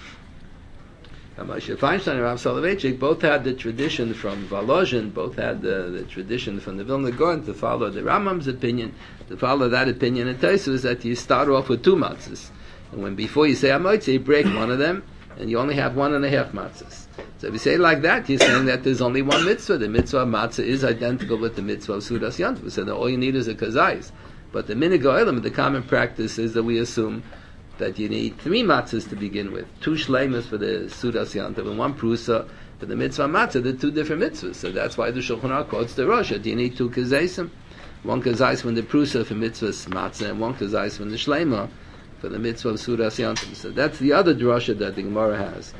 Moshe Feinstein and Rav Soloveitchik both had the tradition from Volozhin, both had the tradition from the Vilna Gaon to follow the Rambam's opinion, to follow that opinion in Tosfos, that you start off with 2 matzahs. And when before you say Hamoitzi, you break one of them, and you only have 1.5 matzahs. So if you say it like that, you're saying that there's only 1 mitzvah. The mitzvah of matzah is identical with the mitzvah of Sudas Yontif. So that all you need is a kazayis. But the minig ha'olam, the common practice is that we assume that you need 3 matzahs to begin with. 2 shleimas for the Sudas Yontif and 1 prusa for the mitzvah of matzah. They're 2 different mitzvahs. So that's why the Shulchan Aruch quotes the Rosh. Do you need 2 kazaysim? 1 kazayis from the prusa for mitzvahs matzah and 1 kazayis from the shleima for the mitzvah of Sudas Yontif. So that's the other drasha that the Gemara has.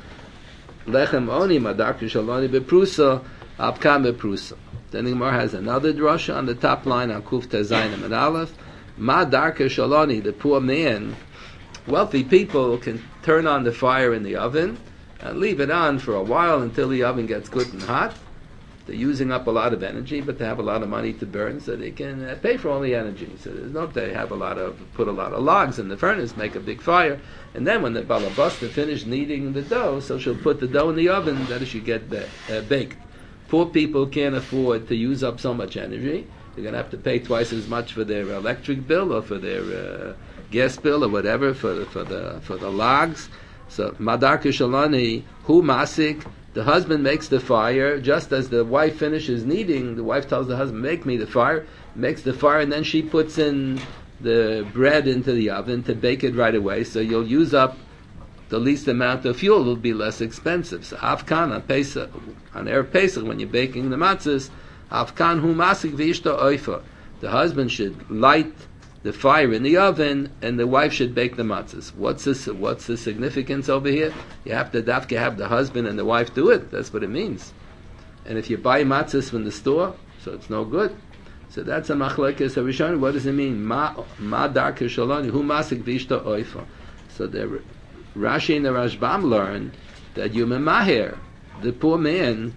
Lechem oni madarka shaloni beprusa apkam beprusa. Then the Gemara has another drasha on the top line on Kuf Tezayin and Aleph. Madarka shaloni, the poor man, wealthy people can turn on the fire in the oven and leave it on for a while until the oven gets good and hot. They're using up a lot of energy, but they have a lot of money to burn, so they can pay for all the energy. So there's no, they have put a lot of logs in the furnace, make a big fire, and then when the balabasta finished kneading the dough, so she'll put the dough in the oven that it should get baked. Poor people can't afford to use up so much energy. They're going to have to pay twice as much for their electric bill or for their gas bill or whatever for the logs. So madarka shalani hu masik. The husband makes the fire just as the wife finishes kneading. The wife tells the husband, "Make me the fire." Makes the fire, and then she puts in the bread into the oven to bake it right away. So you'll use up the least amount of fuel. It'll be less expensive. So Afkan on Pesach, on Erev Pesach, when you're baking the matzahs, Afkan hu masik v'ishto oifa. The husband should light the fire in the oven, and the wife should bake the matzahs. What's the significance over here? You have to have the husband and the wife do it. That's what it means. And if you buy matzahs from the store, so it's no good. So that's a machlekes harishon. What does it mean? Ma darka shaloni hu masik v'ishto oifa. So the Rashi and the Rashbam learn that you memahir, the poor man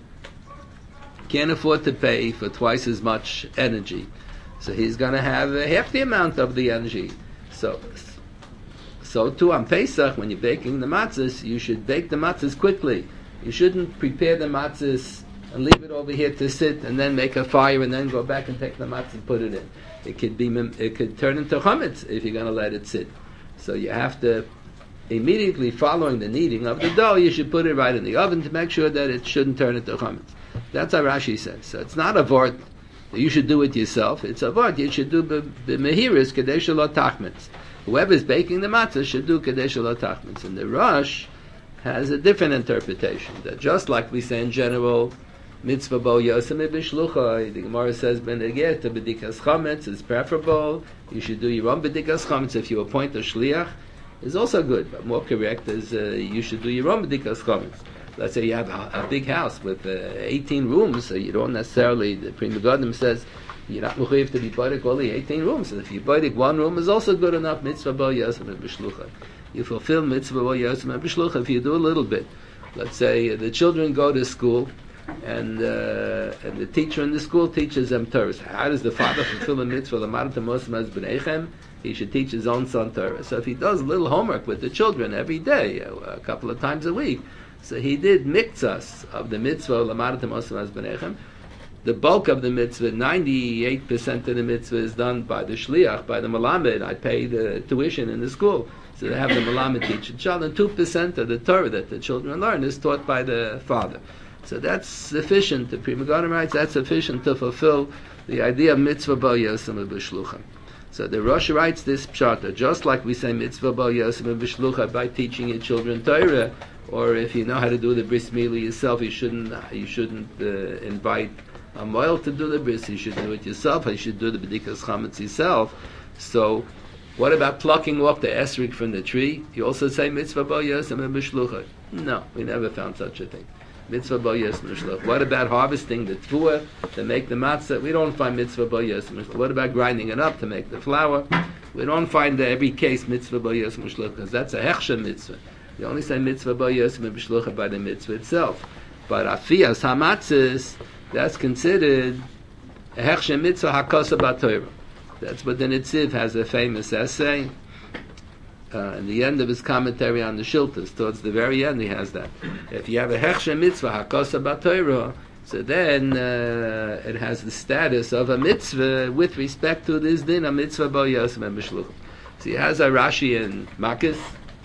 can't afford to pay for twice as much energy. So he's going to have half the amount of the energy. So too on Pesach, when you're baking the matzahs, you should bake the matzahs quickly. You shouldn't prepare the matzahs and leave it over here to sit and then make a fire and then go back and take the matzah and put it in. It could turn into chametz if you're going to let it sit. So you have to, immediately following the kneading of the dough, you should put it right in the oven to make sure that it shouldn't turn into chametz. That's how Rashi says. So it's not a vort you should do it yourself. It's a vort you should do b'mehiris kadesh lo tachmitz. Whoever's baking the matzah should do kadesh lo tachmitz. And the Rosh has a different interpretation, that just like we say in general, Mitzvah bo yosem b'shlucha. The Gemara says benegeh to b'dikas chametz is preferable. You should do your own b'dikas chametz if you appoint a shliach. Is also good, but more correct is you should do your own b'dikas chametz. Let's say you have a big house with 18 rooms, so you don't necessarily. The Pri Megadim says you're not mechuyev to be b'dik all the 18 rooms. So if you b'dik one room is also good enough. Mitzvah bo yosem b'shlucha. You fulfill mitzvah bo yosem b'shlucha if you do a little bit. Let's say the children go to school. And the teacher in the school teaches them Torah. How does the father fulfill the mitzvah? He should teach his own son Torah. So if he does a little homework with the children every day, a couple of times a week, so he did miktzas of the mitzvah. The bulk of the mitzvah, 98% of the mitzvah is done by the shliach, by the malamed. I pay the tuition in the school. So they have the malamed teach the child, and 2% of the Torah that the children learn is taught by the father. So that's sufficient. The Pri Megadim writes that's sufficient to fulfill the idea of mitzvah bo yosem b'shlucha. So the Rosh writes this pshata, just like we say mitzvah bo yosem b'shlucha by teaching your children Torah, or if you know how to do the bris milah yourself, you shouldn't invite a moel to do the bris. You should do it yourself. You should do the b'dikas chametz yourself. So what about plucking off the esrog from the tree? You also say mitzvah bo yosem b'shlucha. No, we never found such a thing. Mitzvah bo yosem b'shlucha. What about harvesting the tfuah to make the matzah? We don't find mitzvah bo yosem b'shlucha. What about grinding it up to make the flour? We don't find every case mitzvah bo yosem b'shlucha because that's a hechsher mitzvah. You only say mitzvah bo yosem b'shlucha by the mitzvah itself. But afiyas hamatzis, that's considered a hechsher mitzvah hakosa b'Torah. That's what the Nitziv has a famous essay. In the end of his commentary on the Shiltas, towards the very end, he has that. If you have a hechsher mitzvah hakosa b'Torah, so then it has the status of a mitzvah with respect to this din, a mitzvah bo yosem b'shlucha. So he has a Rashi in Makis,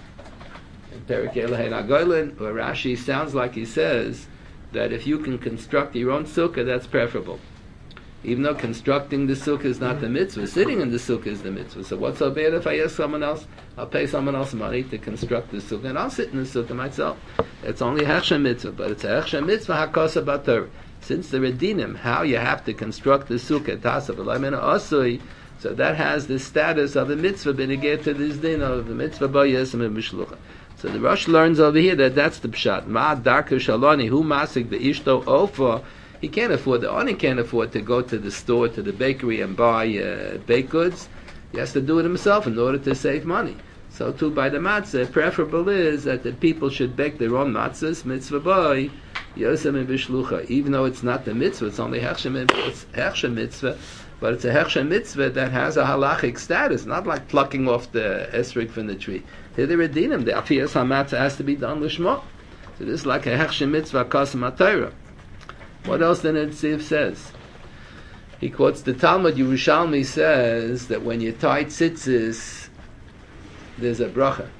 in Perikei Elohei Nagoylin, where Rashi sounds like he says that if you can construct your own sukkah, that's preferable. Even though constructing the sukkah is not the mitzvah, sitting in the sukkah is the mitzvah. So what's so bad if I ask someone else, I'll pay someone else money to construct the sukkah, and I'll sit in the sukkah myself. It's only a hechsher mitzvah, but it's a hechsher mitzvah hakosa b'Torah. Since the Redinim, how you have to construct the sukkah, tasav v'laimena asui, so that has the status of a mitzvah, beneged to this din of the mitzvah bo yosem b'shlucha. So the Rosh learns over here that that's the pshat. Ma darka shaloni hu masik v'ishto ofa. He can't afford, the Oni can't afford to go to the store, to the bakery and buy baked goods. He has to do it himself in order to save money. So too by the matzah, preferable is that the people should bake their own matzahs, mitzvah boy, yosem b'shlucha. Even though it's not the mitzvah, it's only hechsher mitzvah, but it's a hechsher mitzvah that has a halachic status, not like plucking off the esrog from the tree. Here the Redinim, the afiyas hamatzah has to be done l'shmo. So this is like a hechsher mitzvah kasem HaTorah. What else the Netziv says? He quotes the Talmud. Yerushalmi says that when you tie tzitzis, there's a bracha.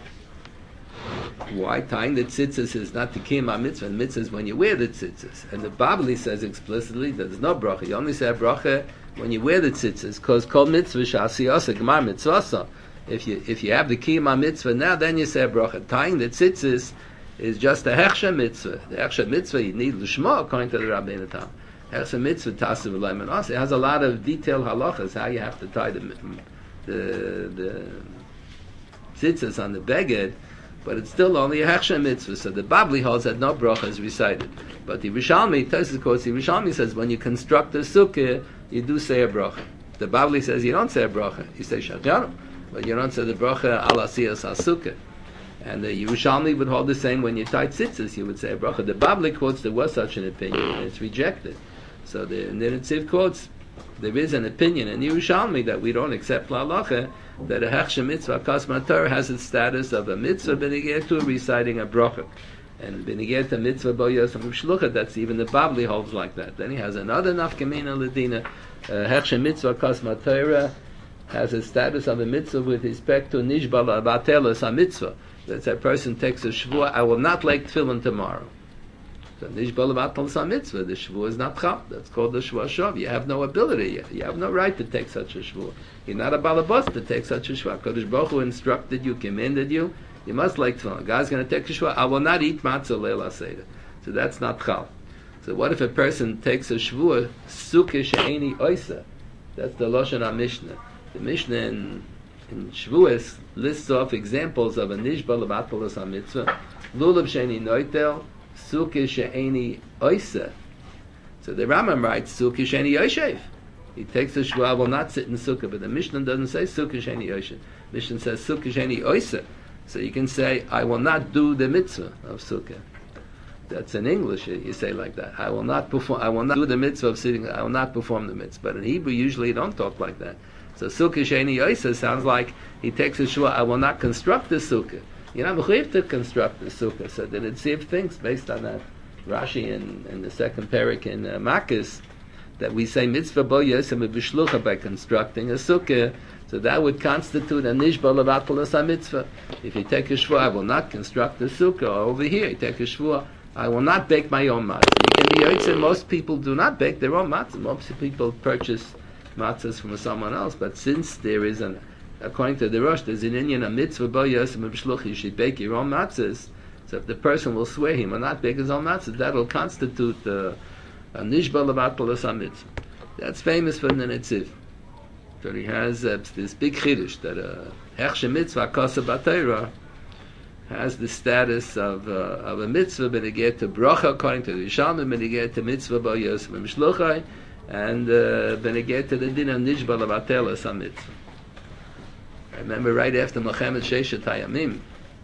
Why? Tying the tzitzis is not the kiyum mitzvah. The mitzvah is when you wear the tzitzis. And the Babli says explicitly that there's no bracha. You only say a bracha when you wear the tzitzis, because kol mitzvah shasiyasa gemar mitzvasa. If you have the kiyum mitzvah now, then you say a bracha. Tying the tzitzis is just a hechsher mitzvah. The hechsher mitzvah you need l'shma according to the Rabbeinu Tam. Hechsher mitzvah tasav v'leimen as. It has a lot of detailed halachas how you have to tie the tzitzis on the beged, but it's still only a hechsher mitzvah. So the Babli holds that no bracha is recited. But the Rishalmi, Tosfos quotes, the Rishalmi says when you construct a sukkah, you do say a bracha. The Babli says you don't say a bracha. You say shachyanim, but you don't say the bracha al asiyas ha-sukkah. And the Yerushalmi would hold the same when you tie tzitzis, you would say a bracha. The Babli quotes there was such an opinion, and it's rejected. So the Netziv quotes there is an opinion in Yerushalmi that we don't accept la'alacha, that a hechsher mitzvah kasma Torah has its status of a mitzvah beneged to reciting a bracha. And beneged to mitzvah bo yosem b'shlucha, that's even the Babli holds like that. Then he has another nafkamina ladina, hechsher mitzvah kasma Torah has a status of a mitzvah with respect to nishbala batelas a mitzvah. That a person takes a shvuah, I will not like tefillin tomorrow. So nishbal b'atal mitzvah, the shvuah is not chap. That's called the shvuah shov. You have no ability. You have no right to take such a shvuah. You're not a balabas to take such a shvuah. Kodesh Baruch Hu instructed you, commanded you. You must like tefillin. A guy's going to take a shvuah. I will not eat matzah leila seder. So that's not chal. So what if a person takes a shvua, sukkah she'eni oisa? That's the Lashon HaMishnah. The Mishnah in Shvuas lists off examples of a nishba levatpalas HaMitzvah, lulav she'eni noitel, sukkah she'eni oisa. So the Rambam writes, sukkah she'eni yoshev. He takes a shvua, I will not sit in sukkah, but the Mishnah doesn't say sukkah she'eni yoshev. Mishnah says sukkah she'eni oisa. So you can say, I will not do the mitzvah of sukkah. That's in English, you say like that. I will not do the mitzvah of sitting, I will not perform the mitzvah. But in Hebrew, usually you don't talk like that. So sukkah she'eni yoisa sounds like he takes a shvua, I will not construct the sukkah. You're not mechuyev to construct the sukkah. So the Netziv thinks, based on that Rashi in the second parak in Makis, that we say mitzvah bo yosem b'shlucha by constructing a sukkah, so that would constitute a nishba levatpalas mitzvah. If you take a shvua, I will not construct a sukkah. Or over here, you take a shvua, I will not bake my own matzah. You can be yotzei, most people do not bake their own matzah. Most people purchase matzahs from someone else, but since there is according to the Rosh, there's an Indian, a mitzvah bo yosem b'shlucha, you should bake your own matzahs. So if the person will swear he will not bake his own matzah, that will constitute a nishba levatpalas mitzvah. That's famous for the Netziv. So he has this big chiddush that hechshe mitzvah kasa b'Torah has the status of a mitzvah, but it get to bracha according to the Yishalmi, but it get to mitzvah bo yosem b'shluchai, and then it get to the din of nishba levatpalas mitzvah. I remember right after Milchemet Sheshet Hayamim,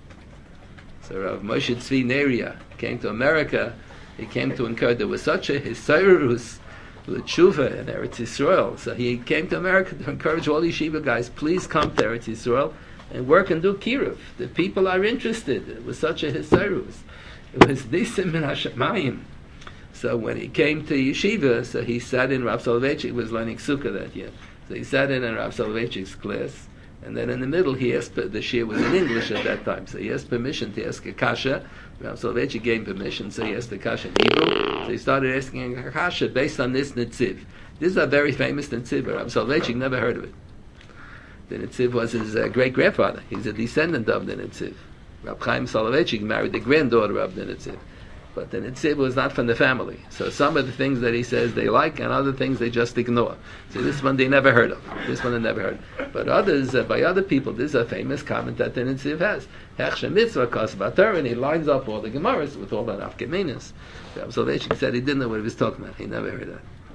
so Rav Moshe Tzvi Neria came to America. He came to encourage. There was such a hisayrus l'tshuva in Eretz Yisrael. So he came to America to encourage all yeshiva guys, please come to Eretz Yisrael and work and do kiruv. The people are interested. It was such a hisayrus. It was nisim min hashamayim. So when he came to yeshiva, so he sat in Rav Soloveitchik was learning sukkah that year. So he sat in Rav Soloveitchik's class. And then in the middle, he asked, the shir was in English at that time, so he asked permission to ask a kasha. Rav Soloveitchik gave him permission, so he asked the kasha in Hebrew. So he started asking a kasha based on this Netziv. This is a very famous Netziv, but Rav Soloveitchik never heard of it. The Netziv was his great-grandfather. He's a descendant of the Netziv. Rav Chaim Soloveitchik married the granddaughter of the Netziv. But the Netziv was not from the family. So some of the things that he says they like, and other things they just ignore. So this one they never heard of. This one they never heard. But others, by other people, this is a famous comment that the Netziv has. Hechshe mitzvah kas b'Torah, and he lines up all the Gemaras with all the nafkaminas. So they said he didn't know what he was talking about. He never heard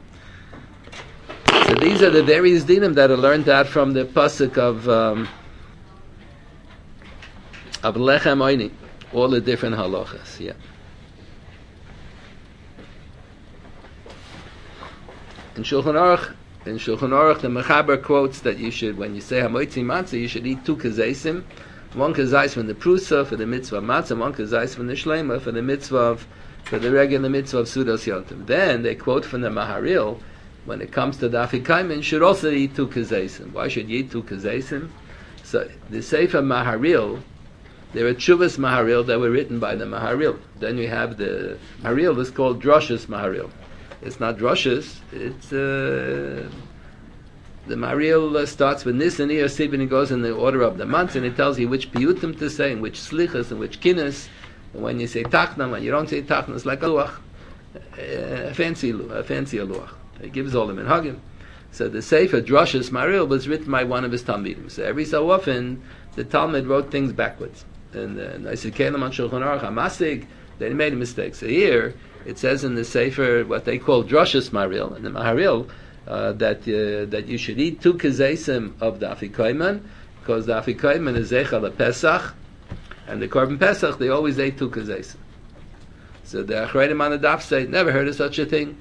that. So these are the various dinim that are learned out from the pasuk of Lechem Oini. All the different halachas. Yeah. In Shulchan Aruch, the Mechaber quotes that you should, when you say Hamoitzi Matzah, you should eat two kazaisim, one kazais from the Prusa for the mitzvah of Matzah, one kazais from the Shlema for the regular mitzvah of Sudos Yontiv. Then they quote from the Maharil, when it comes to the Afikaimen, should also eat two kazaisim. Why should you eat two kazaisim? So the Sefer Maharil, there are Tshuvas Maharil that were written by the Maharil. Then you have the Maharil is called Droshus Maharil. It's not drushes. It's the Maharil starts with Nisan Iyar Sib, and it goes in the order of the months, and it tells you which piyutim to say, and which slichas, and which kinnis. And when you say tachna, when you don't say tachna, it's like a luach, a fancy luach. It gives all the minhagim. So the Sefer Drushes Maharil was written by one of his talmidim. So every so often the Talmud wrote things backwards. And I said, Kelam on Shulchan Aruch Hamasig, they made a mistake. So here it says in the Sefer what they call Drushes Maharil, and the Maharil that you should eat two kazaisim of the Afikoyman, because the Afikoyman is Zeichel Pesach, and the Korban Pesach they always ate two kazaisim. So the Achreidim on the Daf say, never heard of such a thing.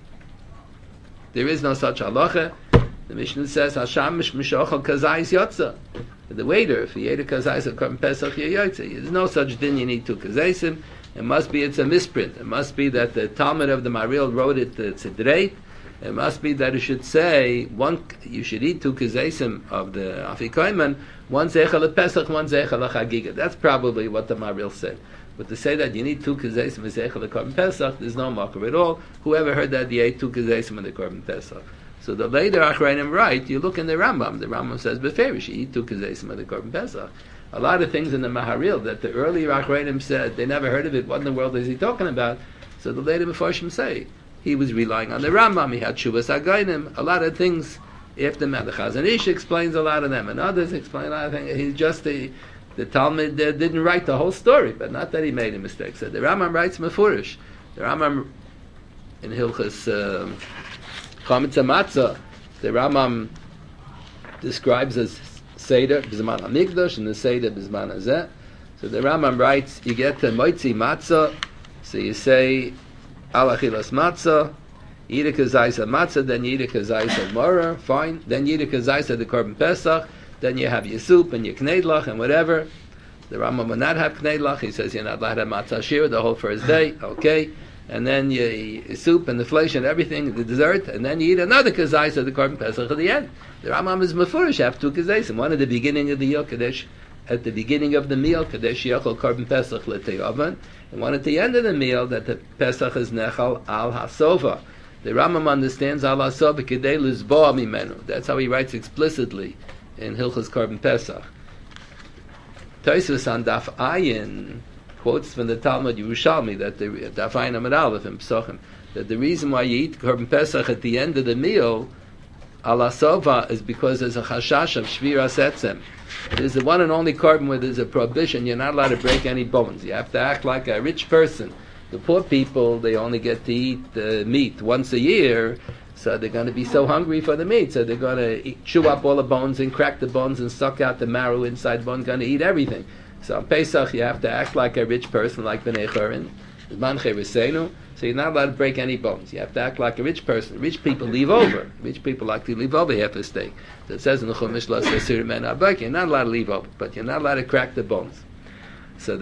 There is no such halacha. The Mishnah says, Hasham mishochel kazais yotza. The waiter, if he ate a kazais of Korban Pesach, yotza. There's no such din you need two kazaisim. It must be it's a misprint. It must be that the Talmud of the Maharil wrote it tzidreit. It must be that it should say you should eat two kazaisim of the Afikoyman, one zeichel Pesach, one zeichel Chagiga. That's probably what the Maharil said. But to say that you need two kazaisim of zeichel Korban Pesach, there's no makar at all. Whoever heard that he ate two kazaisim of the Korban Pesach? So the later Achrayim write, you look in the Rambam. The Rambam says beferish, you eat two kazaisim of the Korban Pesach. A lot of things in the Maharil that the earlier Achrayim said they never heard of it. What in the world is he talking about? So the later Mefarshim say he was relying on the Rambam. He had Shuvas Againim, a lot of things. After the Chazon Ish explains a lot of them, and others explain a lot of things. He's just the Talmud didn't write the whole story, but not that he made a mistake. So the Rambam writes Mefurish. The Rambam in Hilchas Chametz Matzah, the Rambam describes as Seder B'zman HaMikdash and the Seder B'zman Hazeh. So the Rambam writes, you get the Moitzi Matzah, so you say Al Achilas Matzah, eat a kazayis matzah, then you eat a kazayis morah, fine. Then you eat a kazayis the Korban Pesach, then you have your soup and your kneidlach and whatever. The Rambam will not have kneidlach. He says you're not allowed to have matzah shir the whole first day, okay. And then you eat soup and the flesh and everything, the dessert, and then you eat another kazayis the Korban Pesach at the end. The Rambam is mefurish have two kazayis, one at the beginning of the Yom Kadesh, at the beginning of the meal, Kadesh Yachol Korban Pesach l'te'ovan, and one at the end of the meal that the Pesach is nechal al hasova. The Rambam understands al hasova k'dei lizboa mimenu. That's how he writes explicitly in Hilchas Korban Pesach. Tosfos on Daf Ayin quotes from the Talmud Yerushalmi that the Daf Ayin Amud Aleph in Pesachim that the reason why you eat Korban Pesach at the end of the meal al hasova is because there's a chashash of shviras etzem. It is the one and only korban where there's a prohibition. You're not allowed to break any bones. You have to act like a rich person. The poor people, they only get to eat meat once a year, so they're going to be so hungry for the meat, so they're going to chew up all the bones and crack the bones and suck out the marrow inside the bone, going to eat everything. So on Pesach, you have to act like a rich person, like B'nai Chorin, so you're not allowed to break any bones. You have to act like a rich person. Rich people leave over. Rich people like to leave over half a steak. So it says in the Chumash, you're not allowed to leave over, but you're not allowed to crack the bones. So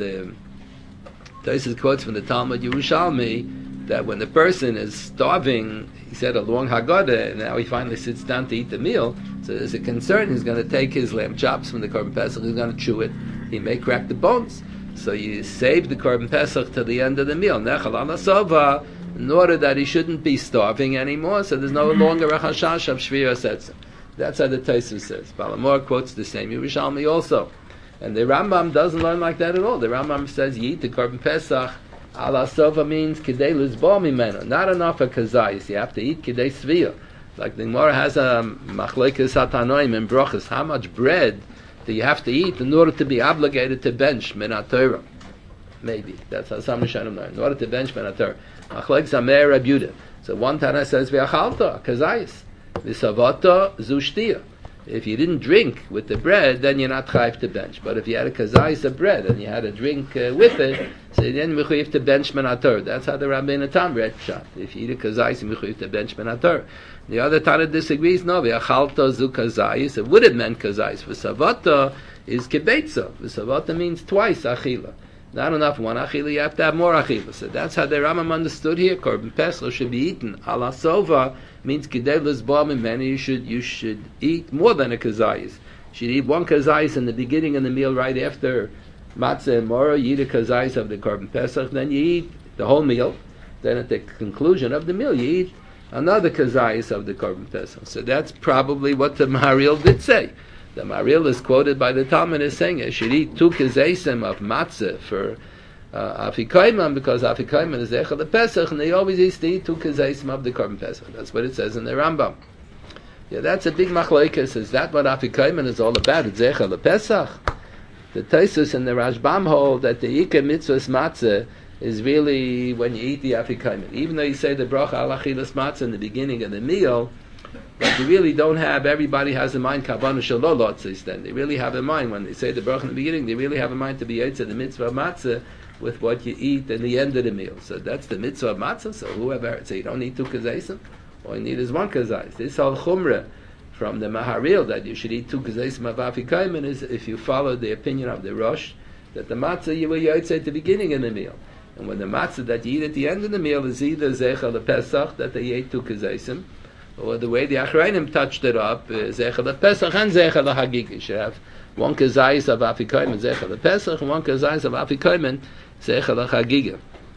this is quotes from the Talmud Yerushalmi that when the person is starving, he said a long Haggadah, and now he finally sits down to eat the meal, so there's a concern he's going to take his lamb chops from the Korban Pesach, he's going to chew it, he may crack the bones. So you save the Korban Pesach to the end of the meal, Nechal al Hasova, in order that he shouldn't be starving anymore, so there's no longer a chashash of shviras etzem. That's how the Tosfos says. Balamor quotes the same Yerushalmi also. And the Rambam doesn't learn like that at all. The Rambam says, you eat the Korban Pesach, al Hasova means kidei lizbo mimeno, not enough of kazayis, you have to eat kidei sviyah. Like the Gemara has a machlekes hatanoim in brachas, how much bread do you have to eat in order to be obligated to bench minat Torah? Maybe. That's how some Rishonim learn. In order to bench minat Torah. Machlek Zamer Reb Yehuda. So one Tana says, V'achalta, kazayis. V'savata zushtiya. If you didn't drink with the bread, then you're not chayiv to bench. But if you had a kazayis of bread and you had a drink with it, so then you're chayiv to bench minat Torah. That's how the Rabbeinu Tam read Pshat. If you eat a kazayis, you're chayiv to bench minat Torah. The other Tana disagrees. No, v'achalta zu kazayis. It would have meant kazayis. V'savata is kibetza. V'savata means twice achila. Not enough one achila, you have to have more achila. So that's how the Rambam understood here. Korban Pesach should be eaten. Al hasova means kidei lizbo mimenu. You should eat more than a kazayis. You should eat one kazayis in the beginning of the meal, right after matzah and morah. You eat a kazayis of the Korban Pesach, then you eat the whole meal. Then at the conclusion of the meal, you eat another kazayis of the Korban Pesach. So that's probably what the Maharil did say. The Maharil is quoted by the Talmud as saying, I should eat 2 kazaysim of matzah for Afikoyman, because Afikoyman is Echel the Pesach, and they always used to eat 2 kazaysim of the Korban Pesach. That's what it says in the Rambam. Yeah, that's a big machlokes. Is that what Afikoyman is all about? It's Echel the Pesach. The Tosfos and the Rashbam hold that the Ikar mitzvahs matzah is really when you eat the Afikoyman. Even though you say the bracha al achilas matzah in the beginning of the meal, but you really don't have, everybody has in mind kavanah shelo lotzis. Then they really have in mind, when they say the bracha in the beginning, they really have in mind to be yetzer the mitzvah of matzah with what you eat in the end of the meal. So that's the mitzvah of matzah. So whoever, so you don't need 2 kazaysim, all you need is 1 kazayis. This whole chumrah from the Maharil that you should eat 2 kazaysim of Afikoyman is if you follow the opinion of the Rosh, that the matzah you will yetzer at the beginning of the meal. And when the matzah that you eat at the end of the meal is either Zechel the Pesach, that they ate 2 kazaysim, or the way the Achrayim touched it up, Zechel the Pesach and Zechel the Hagigah. You should have 1 kazayis of Afikoyman, Zechel the Pesach, and 1 kazayis of Afikoyman, Zechel the Hagigah.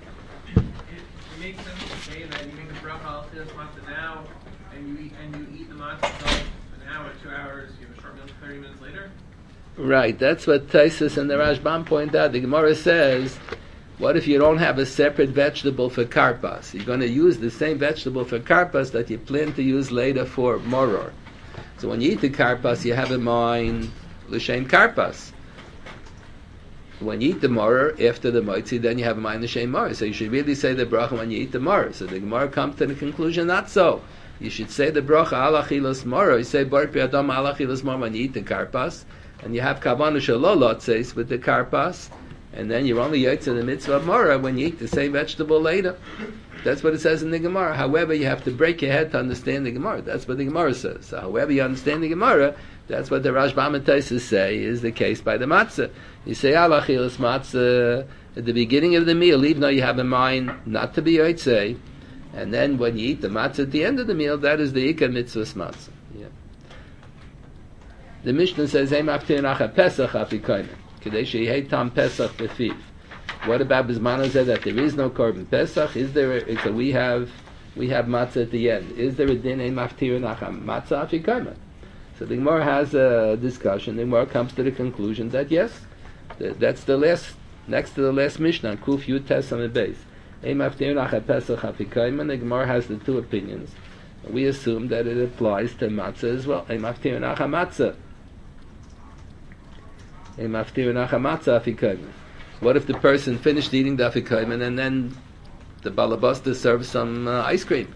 It makes sense to say that you make the bracha al achilas matzah now, and you eat the matzah itself an hour, 2 hours, you have a short meal 30 minutes later? Right, that's what Tosfos and the Rashbam point out. The Gemara says, What if you don't have a separate vegetable for karpas? You're going to use the same vegetable for karpas that you plan to use later for moror. So when you eat the karpas, you have in mind l'shem karpas. When you eat the moror after the moitzi, then you have in mind l'shem moror. So you should really say the bracha when you eat the moror. So the Gemara comes to the conclusion, not so. You should say the bracha ala chilas moror. You say bar pi adam ala chilas moror when you eat the karpas, and you have kavanu shalolot says with the karpas, and then you're only yotze the mitzvah of moror when you eat the same vegetable later. That's what it says in the Gemara. However, you have to break your head to understand the Gemara. That's what the Gemara says. So however you understand the Gemara, that's what the Rashbam and Tosfos say is the case by the matzah. You say ala chilas matzah at the beginning of the meal, even though you have in mind not to be yotze, and then when you eat the matzah at the end of the meal, that is the ikar mitzvahs matzah. Yeah. The Mishnah says, "Ein maftir nacha pesach afikoyne, kedei sheyeh tam pesach befiv." What about Bisman said that there is no korban pesach? Is there? So we have matzah at the end. Is there a din ein maftir nacha matzah afikoyne? So the Gemara has a discussion. The Gemara comes to the conclusion that yes, that's the last, next to the last Mishnah, Kuf Yud Tes on the base. Ein maftir nacha pesach afikoyne. The Gemara has the two opinions. We assume that it applies to matzah as well. Ein maftir nacha matzah. Ein maftir nacha matzah afikoyne. What if the person finished eating the afikoymen and then the balabasta serves some ice cream,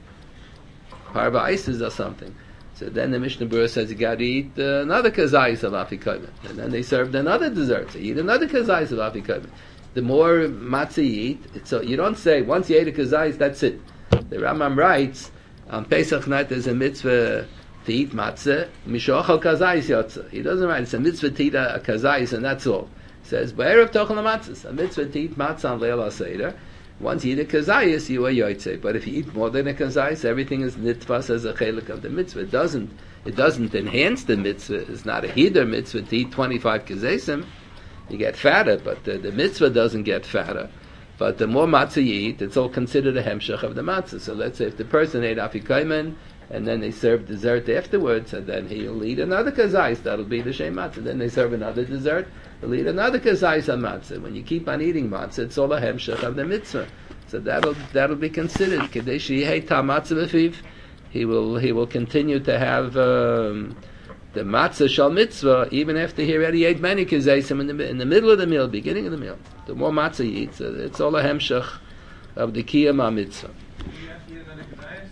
parva ices or something? So then the Mishnah Berurah says you got to eat another kazayis of afikoymen, and then they served another dessert. So you eat another kazayis of afikoymen. The more matzah you eat, so you don't say once you ate a kazayis, that's it. The Rambam writes on Pesach night there's a mitzvah to eat matzah, mishochal kazayis yotza. He doesn't write it's a mitzvah to eat a kazayis and that's all. Says Ba'erev tochel matzahs, a mitzvah to eat matzah on Leil HaSeder. Once you eat a kazayis, you are yotze. But if you eat more than a kazayis, everything is nitvas as a chelik of the mitzvah. It doesn't enhance the mitzvah. It's not a hider mitzvah to eat 25 kazesim. You get fatter, but the mitzvah doesn't get fatter. But the more matzah you eat, it's all considered a hemshech of the matzah. So let's say if the person ate afikoymen, and then they serve dessert afterwards, and then he'll eat another kazayis, that'll be the shem matzah. Then they serve another dessert, he'll eat another kazayis on matzah. When you keep on eating matzah, it's all a hemshech of the mitzvah. So that'll be considered kedei sheyeh tam matzah b'fiv. He will continue to have the matzah shal mitzvah even after he already ate many kazayim in the middle of the meal, beginning of the meal. The more matzah he eats, it's all a hemshech of the kiyam mitzvah. You have to eat another kazayis?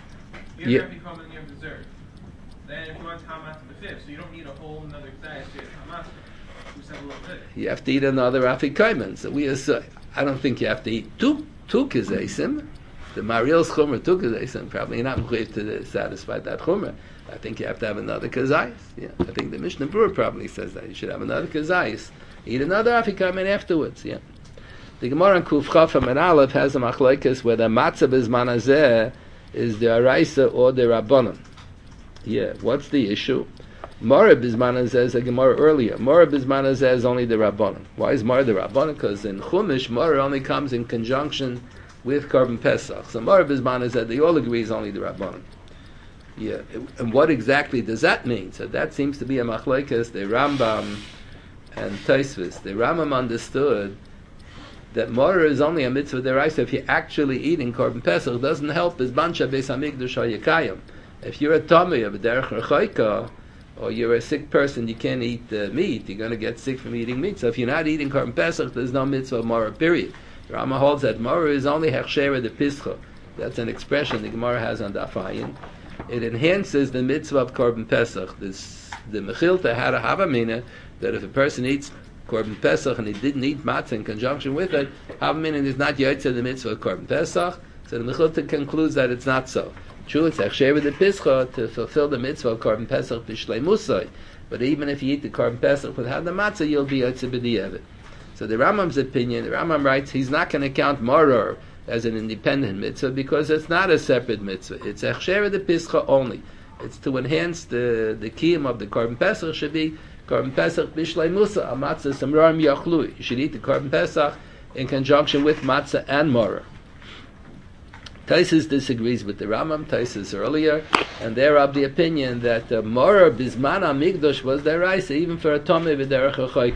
Yeah. You have to become in your dessert. Then if you want hamas to the fifth, so you don't need a whole another kazayis to get hamas. Just have a little bit. You have to eat another afikoymen. So I don't think you have to eat two kazayim. The Mariel's chumrah, two kazayim, probably not mechuyev to satisfy that chumrah. I think you have to have another kazayis. Yeah, I think the Mishnah Berurah probably says that you should have another kazayis. Eat another afikoymen afterwards. Yeah. The Gemara in Kuf Chaf and Aleph has a machlokes where the matzah b'zman hazeh is the araisa or the rabbanon. Yeah, what's the issue? Mara b'zman hazeh is a Gemara earlier. Mara b'zman hazeh is only the rabbanon. Why is Mara the rabbanon? Because in Chumash, Mara only comes in conjunction with Korban Pesach. So Mara b'zman hazeh, they all agree is only the rabbanon. Yeah, and what exactly does that mean? So that seems to be a machlokes, the Rambam and Tosfos. The Rambam understood that Morah is only a mitzvah deraisa if you're actually eating Korban Pesach. It doesn't help as Bansha Beis HaMikdash HaYekayim. If you're a Tomei of a Derech Rechoika, or you're a sick person, you can't eat meat, you're going to get sick from eating meat. So if you're not eating Korban Pesach, there's no mitzvah of Morah, period. Rama holds that Morah is only Hechshera de Pischa. That's an expression the Gemara has on Daf Ayin. It enhances the mitzvah of Korban Pesach. The Mechilta had a Havamina that if a person eats Korban Pesach and he didn't eat matzah in conjunction with it, Havamina is not yotze the mitzvah of Korban Pesach. So the Mechilta concludes that it's not so. True, it's Hechsheva de Pischa to fulfill the mitzvah of Korban Pesach b'shleimusai. But even if you eat the Korban Pesach without the matzah, you'll be yotze b'di'evet. So the Rambam's opinion, the Rambam writes, he's not going to count Moror as an independent mitzvah because it's not a separate mitzvah. It's Hechsheva de Pischa only. It's to enhance the kiyum of the Korban Pesach should be Korban Pesach bishlei musa matzah samrarim yachlu. You should eat the Korban Pesach in conjunction with matzah and morah. Tosfos disagrees with the Rambam. Tosfos earlier, and they're of the opinion that morah bisman hamikdash was deraisa even for a tomei v'derech hachoika.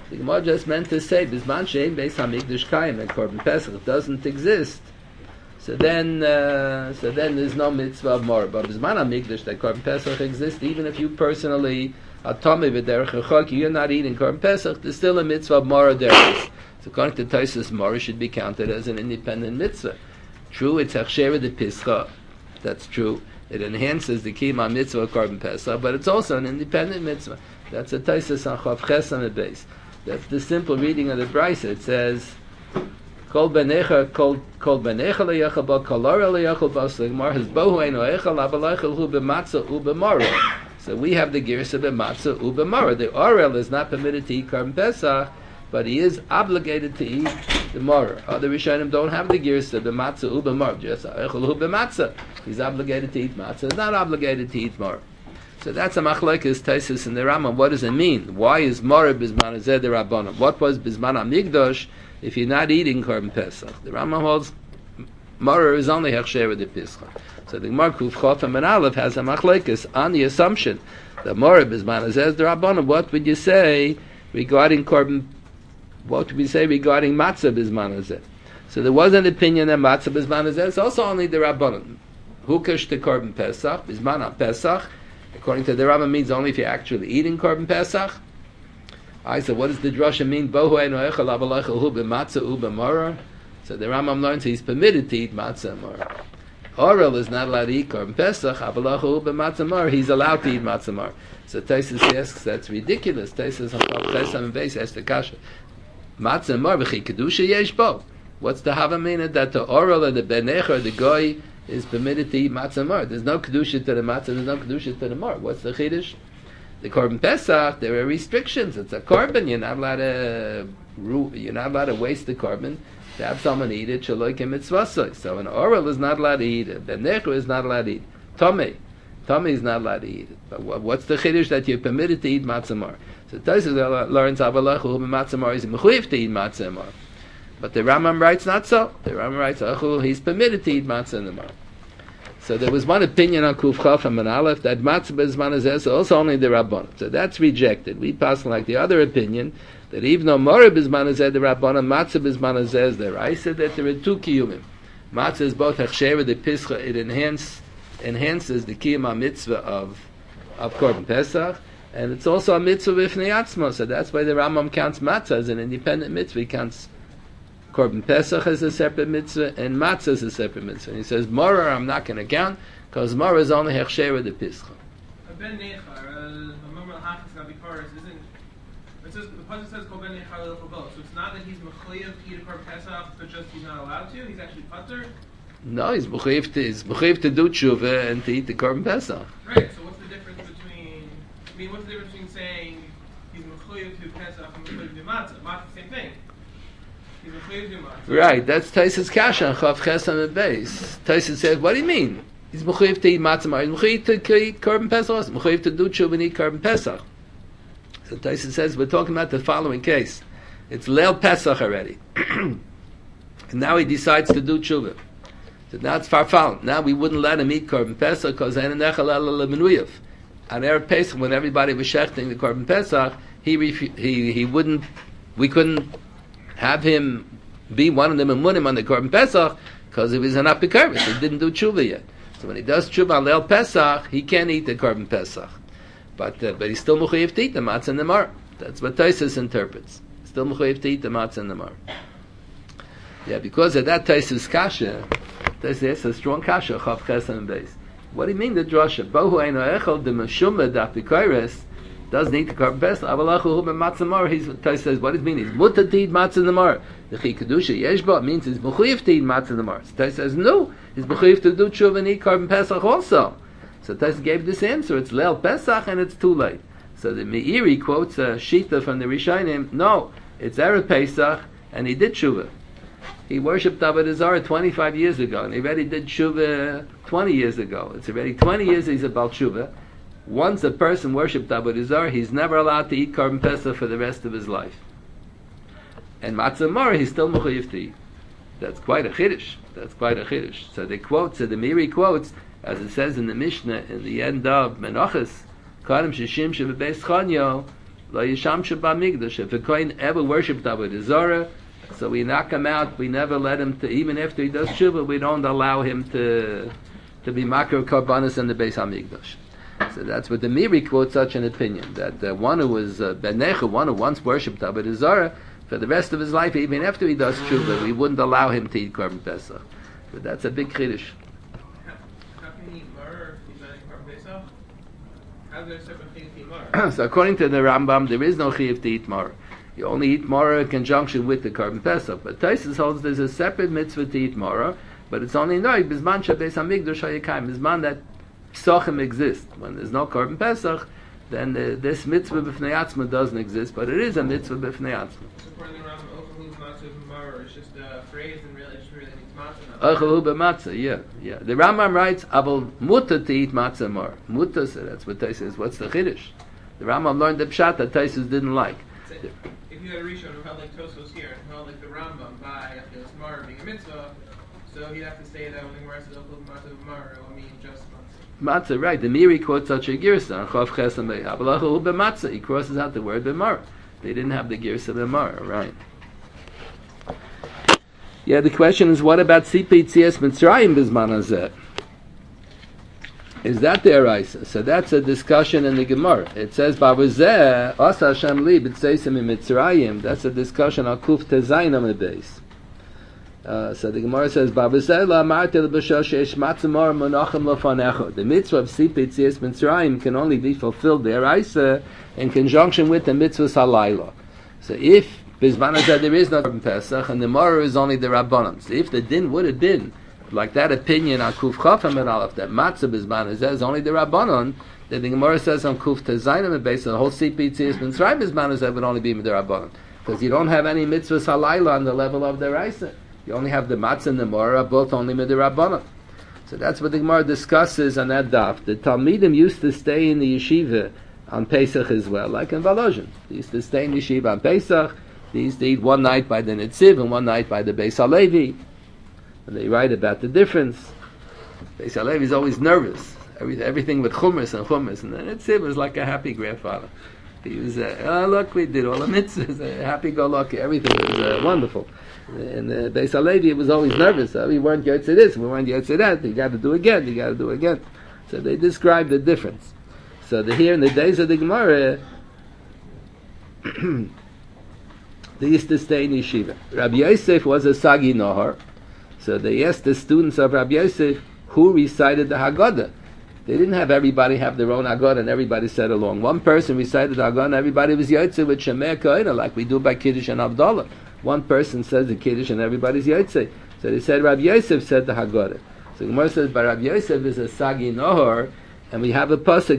The Gemara just meant to say, Bisman she'ein beis hamikdash kayim, and Korban Pesach doesn't exist. So then there's no mitzvah of Morah. But Bisman hamikdash, that Korban Pesach exists, even if you personally are Tomei v'derech echok, you're not eating Korban Pesach, there's still a mitzvah of Morah there is. So according to Tosfos, Morah should be counted as an independent mitzvah. True, it's Hechshera de Pischa. That's true. It enhances the Kiyum mitzvah of Korban Pesach, but it's also an independent mitzvah. That's a Tosfos on Chav Ches on the base. That's the simple reading of the Brisa. It says, Kol benecha leyachal ba, kol ora leyachal ba, so the Gemara has bohu eino echal, abalechal hu b'matzah u b'morah. So we have the gears of b'matzah u b'morah. The orel is not permitted to eat Korban Pesach, but he is obligated to eat the morah. Other Rishonim don't have the gears of b'matzah u b'morah, just echal hu b'matzah. He's obligated to eat matzah, he's not obligated to eat morah. So that's a machlokes Tosfos in the Rambam. What does it mean? Why is Morah Bisman Hazeh the Rabbanon? What was Bisman HaMikdash if you're not eating Korban Pesach? The Rambam holds Morah is only Hechshera de Pischa. So the Gemara Kuf Chof and Aleph has a machlokes on the assumption that Morah Bisman Hazeh the Rabbanon. What would you say regarding Korban? What would we say regarding Matzah Bisman Hazeh? So there was an opinion that Matzah Bisman Hazeh is also only the Rabbanon. Hukash to Korban Pesach Bisman HaPesach. According to the Rambam, means only if you're actually eating Korban Pesach. I said, what does the drasha mean? Bohu eino echal abalechal hu b'matzah u b'morah. So the Rambam learns he's permitted to eat matzah and morah. Orel is not allowed to eat Korban Pesach. Abalechal hu b'matzah morah. He's allowed to eat matzah morah. So Tosfos asks, that's ridiculous. Tosfos on Chesam and Beis asks the kasha. Matzah and morah v'chi kedusha yesh bo. What's the havamina that the orel and the benecha, the goy, is permitted to eat matzah mar? There's no kedusha to the matzah, there's no kedusha to the mar. What's the chiddush? The Korban Pesach, there are restrictions. It's a korban. You're not allowed to waste the korban to have someone eat it. Shaloi kemitzvasoi. So an oral is not allowed to eat it. The necho is not allowed to eat it. Tomei is not allowed to eat it. But what's the chiddush that you're permitted to eat matzah mar? So Tosfos learns avalachu matzah mar is mechuyev to eat matzah mar. But the Rambam writes not so. The Rambam writes, he's permitted to eat matzah in the mar. So there was one opinion on Kuf Chaf and Aleph that matzah b'zman hazeh is also only the Rabbanon. So that's rejected. We pass like the other opinion that even though morah b'zman hazeh the Rabbanon, matzah b'zman hazeh is there. I said that there are two kiyumim. Matzah is both hechshera de pischa. It enhances the kiyum mitzvah of Korban Pesach, and it's also a mitzvah b'fnei atzmo. So that's why the Rambam counts matzah as an independent mitzvah. He counts Korban Pesach is a separate mitzvah, and Matzah is a separate mitzvah. And he says, Morah I'm not going to count, because Morah is only Hechshera de Pischa. Ben Nechar, remember Hachas Gabi Koris, isn't it says, the pasuk says, Kol Ben Nechar L'Chol Bo. So it's not that he's Mechayev to eat a Korban Pesach, but just he's not allowed to, he's actually Pater? No, he's Mechayev to do tshuva and to eat the Korban Pesach. Right, so what's the difference between saying he's Mechayev to Pesach and Mechayev to Matzah? Matzah, same thing. Right, that's Tosfos Kasha on Chav Chesam and Beis. Tosfos says, what do you mean? He's mechuyev to eat matzah mar. He's mechuyev to eat Korban Pesach. He's mechuyev to do tshuva and eat Korban Pesach. So Tosfos says, we're talking about the following case. It's Leil Pesach already. And now he decides to do tshuva. So now it's farfal. Now we wouldn't let him eat Korban Pesach because on Erev Pesach, when everybody was shechting the Korban Pesach, he wouldn't, we couldn't have him be one of the memunim on the Korban Pesach because he was an apikaris. He didn't do tshuva yet. So when he does tshuva on Leil Pesach, he can't eat the Korban Pesach. But he's still mechuyev to eat the matzah and the mar. That's what Tosfos interprets. Still mechuyev to eat the matzah and the mar. Yeah, because of that Tosfos kasha, Tosfos a strong kasha, Chav Chesam and Beis. What do you mean the drasha? Bohu eino echel de meshuma da apikaris doesn't eat the Korban Pesach. Avalachu hu b'matzah mar. Tosfos says, what does it mean? He's mutter to eat matzah in the mar. The chi kedusha yeshba means he's mechuyev to eat matzah in the mar. So Tosfos says, no, he's mechuyev to do tshuva and eat Korban Pesach also. So Tosfos gave this answer. It's Leil Pesach and it's too late. So the Meiri quotes a shita from the Rishonim. No, it's Erev Pesach and he did tshuva. He worshipped Avodah Zarah 25 years ago and he already did tshuva 20 years ago. It's already 20 years he's about tshuva. Once a person worshipped Avodah Zarah, he's never allowed to eat Korban Pesach for the rest of his life. And Matzah Mar, he's still mechuyev to eat. That's quite a chiddush. So the Meiri quotes, as it says in the Mishnah, in the end of Menachos, Kadam Shishim Shebebeis Chanyo, Lo yishamshu b'amigdash. If a kohen ever worshipped avodah zarah, so we knock him out. We never let him to, even after he does tshuva, we don't allow him to be makar karbanis in the Beis Hamikdash. So that's what the Miri quotes such an opinion, that one who was ben necha, one who once worshipped avodah zarah, for the rest of his life, even after he does tshuva, we wouldn't allow him to eat korban pesach. But that's a big chiddush. How can he eat mar if he's not eating korban pesach? How is there a separate thing to eat mar? So according to the Rambam, there is no chiyuv to eat mar. You only eat mara in conjunction with the korban pesach. But Taisus holds there's a separate mitzvah to eat mara, but it's only no bisman shabeis hamikdash hayikayim, bisman that psachim exist. When there's no korban pesach, then this mitzvah b'fnei atzma doesn't exist, but it is a mitzvah b'fnei atzma. So according to the Rambam, Ochel Hu B'matzah Mar is just a phrase and really just really means matzah. Ochel hu b'matzah, yeah. The Rambam writes, "Aval muta to eat matzah mar." Muta, so that's what Taisus says. What's the chiddush? The Rambam learned the pshat that Taisus didn't like. So if you had a Rishon who held like Tosfos here and held like the Rambam by this Mar being a mitzvah, so he'd have to say that when the Gemara says Ochel B'matzah Mar, it will mean just matzah. Matzah, right. The Miri quotes such a girsa on Chav Chesam Be'av. Aval ochel hu b'matzah. He crosses out the word b'mar. They didn't have the girsa b'mar, right? Yeah, the question is, what about Sipi Tzias Mitzrayim Bizman Hazeh? Is that the Eraisa? So that's a discussion in the Gemara. It says, Bavuzeh, Asa Hashem Li, B'tzeisim in Mitzrayim. That's a discussion on Kuf Tezayin on the base. So the Gemara says, Bavuzeh la Marte l'b'shah she'esh matzamor monachim lofanecho. The mitzvah of Sipi Tzias Mitzrayim can only be fulfilled, the Eraisa, in conjunction with the mitzvah Salayla. So if Bizman Hazeh there is no korban pesach, and the Mara is only the Rabbanon. So if the din would have been like that opinion on Kuf Chafam and Aleph, that matzah Bizman Hazeh is only the Rabbanon, then the Gemara says on Kuf Tezayim and base, the whole CP Tzias Mitzrayim Bizman Hazeh would only be the Rabbanon, because you don't have any mitzvah Salayla on the level of the Raisa. You only have the matzah and the Mara, both only the Rabbanon. So that's what the Gemara discusses on that daf. The Talmidim used to stay in the yeshiva on Pesach as well, like in Volozhin. They used to stay in yeshiva on Pesach. They used to eat one night by the Netziv and one night by the Beis Halevi. And they write about the difference. Beis Halevi is always nervous. Everything with chumras. And the Netziv was like a happy grandfather. He was, look, we did all the mitzvahs, happy-go-lucky, everything was wonderful. And Beis Halevi was always nervous. We weren't yotze this, we weren't yotze that. You got to do again. So they describe the difference. So here in the days of the Gemara, they used to stay in yeshiva. Rabbi Yosef was a Sagi Nohar, so they asked the students of Rabbi Yosef who recited the Haggadah. They didn't have everybody have their own Haggadah and everybody said along. One person recited the Haggadah and everybody was Yotze with Shemei Kohen, like we do by Kiddush and Havdalah. One person says the Kiddush and everybody's Yotze. So they said Rabbi Yosef said the Haggadah. So Gemara says, but Rabbi Yosef is a Sagi Nohar, and we have a pasuk,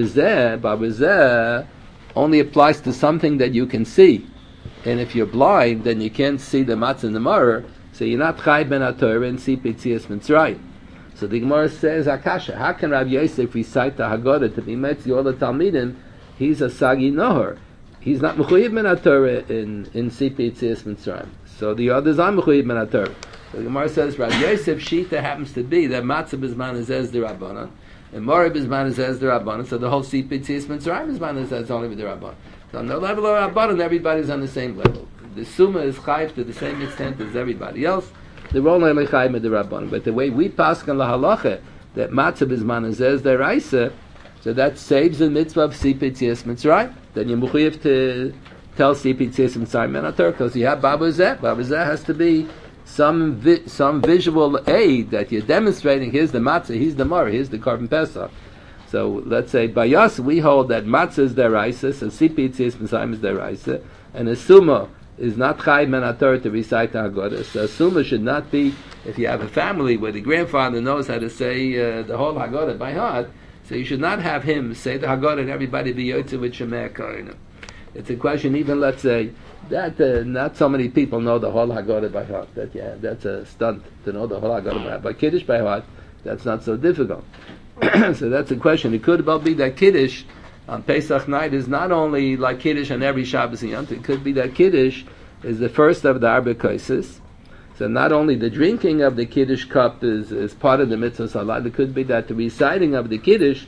Babuzeh only applies to something that you can see. And if you're blind, then you can't see the matzah and the maror, so you're not chai ben haTorah and see Tzias Mitzrayim. So the Gemara says, Akasha, how can Rabbi Yosef recite the Haggadah to be metzi all the Talmidim? He's a Sagi Nohar. He's not mechuyev ben haTorah in Sipi Tzias Mitzrayim. So the others are mechuyev ben haTorah. So the Gemara says, Rabbi Yosef Shita happens to be that matzah bizman is the Rabbanon, and maror bizman is the Rabbanon, so the whole Sipi Tzias Mitzrayim bizman is only with the Rabbanon. So on the level of Rabbanon, everybody's on the same level. The Summa is chayv to the same extent as everybody else. They're all only chayv with the Rabbanon. But the way we pass on la halacha, that matzah bizman is the Raisa, so that saves the mitzvah of Sipi Tzias Mitzrayim. Then you're mechuyev to tell Sipi Tzias Mitzrayim and Ator, because you have Babuzeh. Babuzeh has to be some visual aid that you're demonstrating. Here's the matzah, here's the mar, here's the korban pesach. So let's say by us we hold that matzah is deraisa, so Sipi Tzias Mitzrayim is deraisa, and a summa is not chayv ben haTorah to recite the Haggadah. So a summa should not be, if you have a family where the grandfather knows how to say the whole Haggadah by heart, so you should not have him say the Haggadah and everybody be yotze with Shemei Kohen. It's a question, even let's say that not so many people know the whole Haggadah by heart. That's a stunt to know the whole Haggadah by heart. But Kiddush by heart, that's not so difficult. So that's a question. It could well be that Kiddush on Pesach night is not only like Kiddush on every Shabbos and Yom Tov. It could be that Kiddush is the first of the Arba Kaisis. So not only the drinking of the Kiddush cup is part of the mitzvah salat, it could be that the reciting of the Kiddush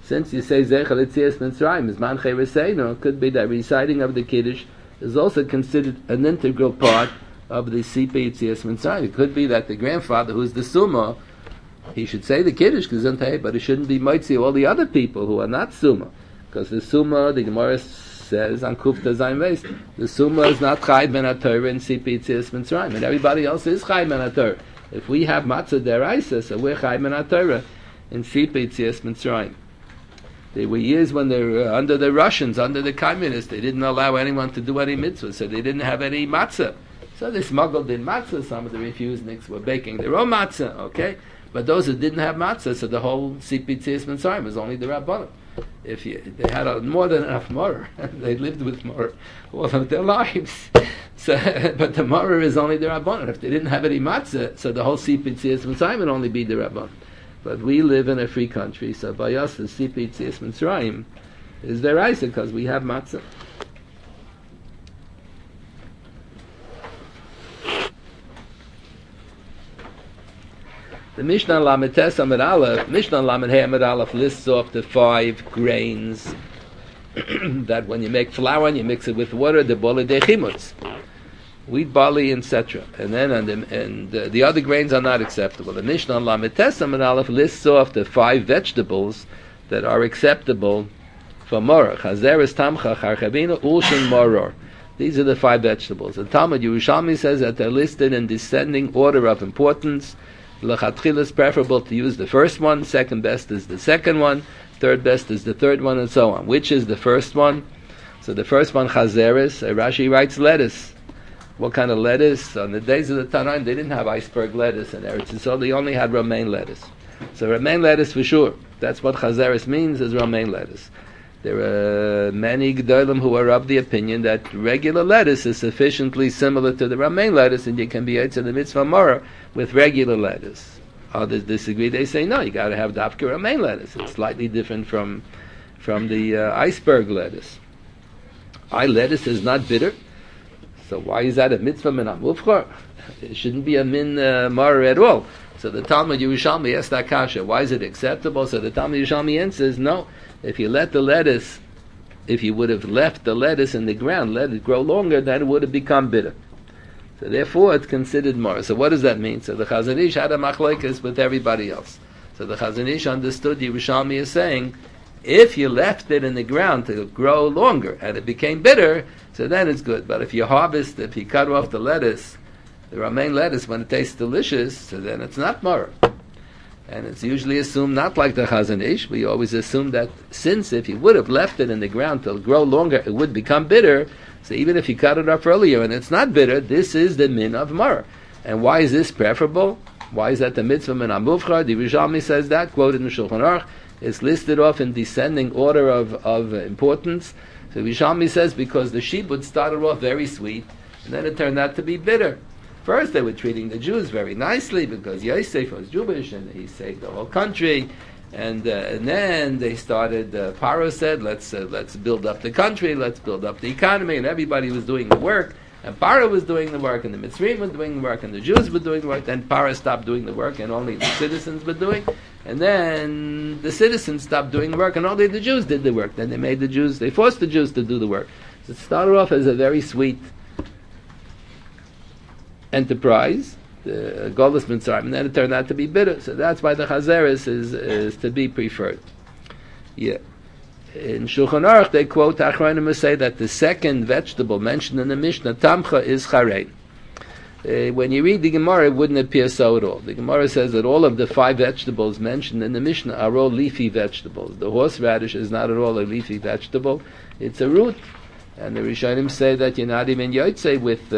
since you say Zecher L'Tzias Mitzrayim is Man Chereseinu, it could be that reciting of the Kiddush is also considered an integral part of the Sipa Yitzias Mitzrayim. It could be that the grandfather, who's the Summa, he should say the Kiddush, but it shouldn't be Moitzi all the other people who are not Summa. Because the Summa, the Gemara says on Kufta Zayin Beis, the Summa is not Chai Ben HaTorah in Sipa Yitzias Mitzrayim, and everybody else is Chai Ben HaTorah. If we have Matzah Deraisa, so we're Chai Ben HaTorah in Sipa Yitzias Mitzrayim. There were years when they were under the Russians, under the communists, they didn't allow anyone to do any mitzvah, so they didn't have any matzah. So they smuggled in matzah. Some of the refuseniks were baking their own matzah, okay? But those who didn't have matzah, so the whole Sipa Yitzias Mitzrayim was only the Rabbanim. They had more than enough morah, they lived with morah all of their lives. So, but the morah is only the Rabbanim. If they didn't have any matzah, so the whole Sipa Yitzias Mitzrayim would only be the Rabbanim. But we live in a free country, so by us the Sipa Yitzias Mitzrayim is their Isa because we have matzah. The Mishnah Lamed Tes Amud Aleph, Mishnah Lamed He Amud Aleph lists off the 5 grains that when you make flour and you mix it with water, the bola de chimutz, wheat, barley, etc. And then the other grains are not acceptable. The Mishnah Lamed Tes Amud Aleph lists off the 5 vegetables that are acceptable for morah. Chazeres, tamcha, charchavina, ulshin, moror. These are the 5 vegetables. The Talmud Yerushalmi says that they're listed in descending order of importance. L'chatchila is preferable to use the first one, second best is the second one, third best is the third one, and so on. Which is the first one? So the first one, chazeres, Rashi writes lettuce. What kind of lettuce? On the days of the Tanaim, they didn't have iceberg lettuce in Eretz Yisrael, they only had romaine lettuce. So romaine lettuce for sure. That's what chazeres means, is romaine lettuce. There are many Gedolim who are of the opinion that regular lettuce is sufficiently similar to the romaine lettuce, and you can be Eitz in the mitzvah morah with regular lettuce. Others disagree. They say no, you got to have dafka romaine lettuce. It's slightly different from the iceberg lettuce. Lettuce is not bitter, so why is that a mitzvah min hamufchar? It shouldn't be a min morah at all. So the Talmud Yerushalmi asked that kasha. Why is it acceptable? So the Talmud Yerushalmi answers no. If you would have left the lettuce in the ground, let it grow longer, then it would have become bitter. So therefore, it's considered morah. So what does that mean? So the Chazon Ish had a machlokes with everybody else. So the Chazon Ish understood Yerushalmi is saying, if you left it in the ground to grow longer and it became bitter, so then it's good. But if you cut off the lettuce, the romaine lettuce, when it tastes delicious, so then it's not morah. And it's usually assumed not like the Chazon Ish. We always assume that since if you would have left it in the ground to grow longer, it would become bitter. So even if you cut it off earlier and it's not bitter, this is the min of morah. And why is this preferable? Why is that the mitzvah min hamufchar? The Yerushalmi says that, quoted in Shulchan Aruch. It's listed off in descending order of importance. So Yerushalmi says because the shibud started off very sweet, and then it turned out to be bitter. First, they were treating the Jews very nicely because Yosef was Jewish and he saved the whole country. And then they started. Paro said, "Let's build up the country. Let's build up the economy." And everybody was doing the work. And Paro was doing the work, and the Mitzrayim were doing the work, and the Jews were doing the work. Then Paro stopped doing the work, and only the citizens were doing. And then the citizens stopped doing the work, and only the Jews did the work. Then they forced the Jews to do the work. So it started off as a very sweet enterprise, the Golus Mitzrayim, and then it turned out to be bitter. So that's why the Chazeres is to be preferred. Yeah. In Shulchan Aruch, they quote Achronim who say that the second vegetable mentioned in the Mishnah, Tamcha, is Charein. When you read the Gemara, it wouldn't appear so at all. The Gemara says that all of the 5 vegetables mentioned in the Mishnah are all leafy vegetables. The horseradish is not at all a leafy vegetable. It's a root. And the Rishonim say that you're not even Yotzei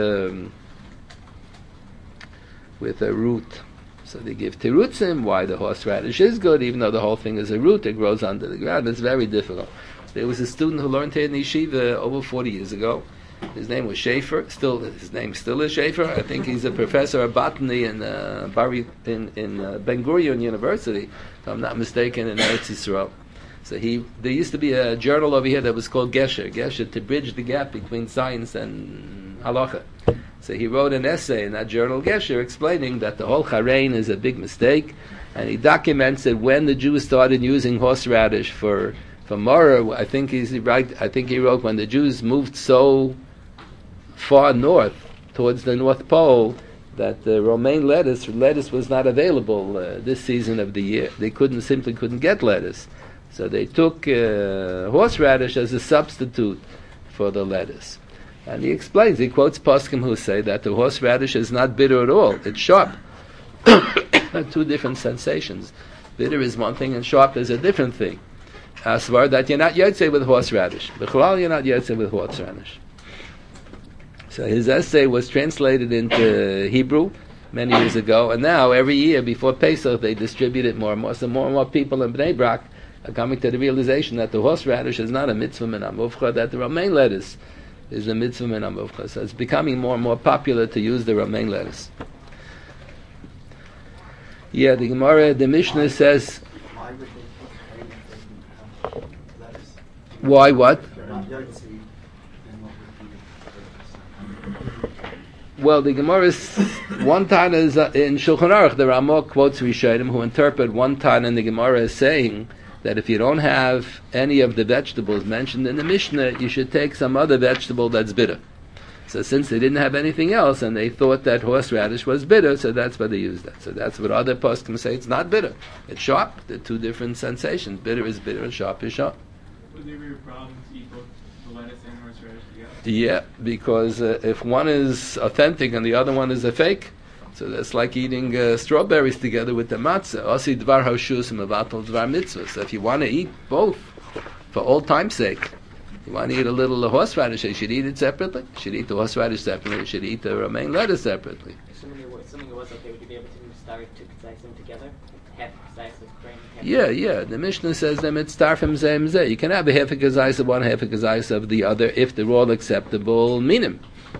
with a root. So they give terutzim why the horseradish is good, even though the whole thing is a root, it grows under the ground. It's very difficult. There was a student who learned here in Yeshiva over 40 years ago. His name was Schaefer. His name still is Schaefer. I think he's a professor of botany in Ben Gurion University, if I'm not mistaken, in Eretz Yisrael. So there used to be a journal over here that was called Gesher, to bridge the gap between science and halacha. So he wrote an essay in that journal, Gesher, explaining that the whole charein is a big mistake, and he documents that when the Jews started using horseradish for Morah, I think he wrote when the Jews moved so far north towards the North Pole that the romaine lettuce was not available this season of the year. They simply couldn't get lettuce, so they took horseradish as a substitute for the lettuce. And he explains, he quotes poskim who say that the horseradish is not bitter at all, it's sharp. Two different sensations. Bitter is one thing and sharp is a different thing. Asvar that you're not yotze with horseradish. B'chalal you're not yotze with horseradish. So his essay was translated into Hebrew many years ago, and now every year before Pesach they distribute it more and more. So more and more people in Bnei Brak are coming to the realization that the horseradish is not a mitzvah min hamuvcha, that the romaine lettuce is a mitzvah min hamuvcha. So it's becoming more and more popular to use the romaine lettuce. Yeah, the Gemara, the Mishnah says, Why would they put lettuce? why what? They're not yotze, then what would be the purpose? Well, the Gemara is one time is in Shulchan Aruch. The Ramah quotes Rishonim who interpret one time in the Gemara as saying that if you don't have any of the vegetables mentioned in the Mishnah, you should take some other vegetable that's bitter. So since they didn't have anything else and they thought that horseradish was bitter, so that's why they used that. So that's what other poskim say. It's not bitter. It's sharp. They're two different sensations. Bitter is bitter and sharp is sharp. Would there be a problem to eat both the lettuce and horseradish together? Yeah, because if one is authentic and the other one is a fake, so that's like eating strawberries together with the matzah. Osi dvar hashus mevatel dvar mitzvah. So if you want to eat both for old time's sake, you want to eat a little horseradish, you should eat it separately. You should eat the horseradish separately. You should eat the romaine lettuce separately. Assuming it was okay, would you be able to start to slice them together? Half slice of grain? Yeah. The Mishnah says them it's star from zeh zeh. You can have a half a kazais of one, half a kazais of the other, if they're all acceptable minim.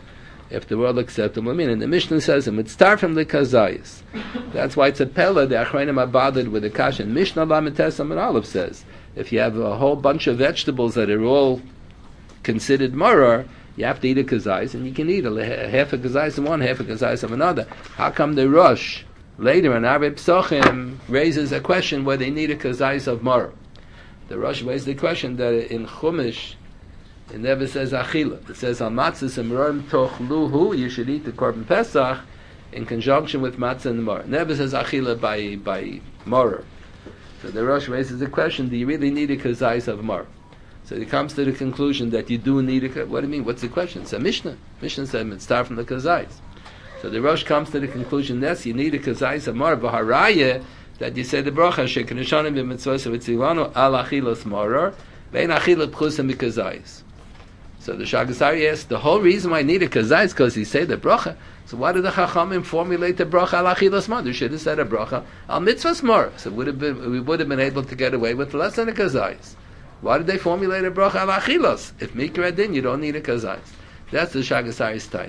If they're all acceptable minim. The Mishnah says them it's star from the kazais. That's why it's a pella. The achreinim are bothered with the kash. And Mishnah Lametesam and Aleph says if you have a whole bunch of vegetables that are all considered maror, you have to eat a kazais, and you can eat a half a kazais of one, half a kazais of another. How come the Rosh later in Arei Psochim raises a question where they need a kazais of maror? The Rosh raises the question that in Chumash it never says achila. It says al matzah emrorim tochluhu. You should eat the korban pesach in conjunction with matzah and maror. It never says achila by maror. So the Rosh raises the question: do you really need a kazais of maror? So he comes to the conclusion that you do need a... What do you mean? What's the question? It's a Mishnah. Mishnah said it's start from the kazais. So the Rosh comes to the conclusion, yes, you need a kazais of mar b'haraya, that you say the bracha, she'kenishanim b'mitzvos v'tzilanu al achilas maror, ve'en achilas pchusim b'kazais. So the Shagasari asks, the whole reason why I need a kazais is because he say the bracha. So why did the Chachamim formulate the bracha al achilas maror? They should have said a bracha al mitzvos maror. So we would have been able to get away with less than a kazais. Why did they formulate a bracha al achilos? If mikra din, you don't need a kazais. That's the Shagasari's taina.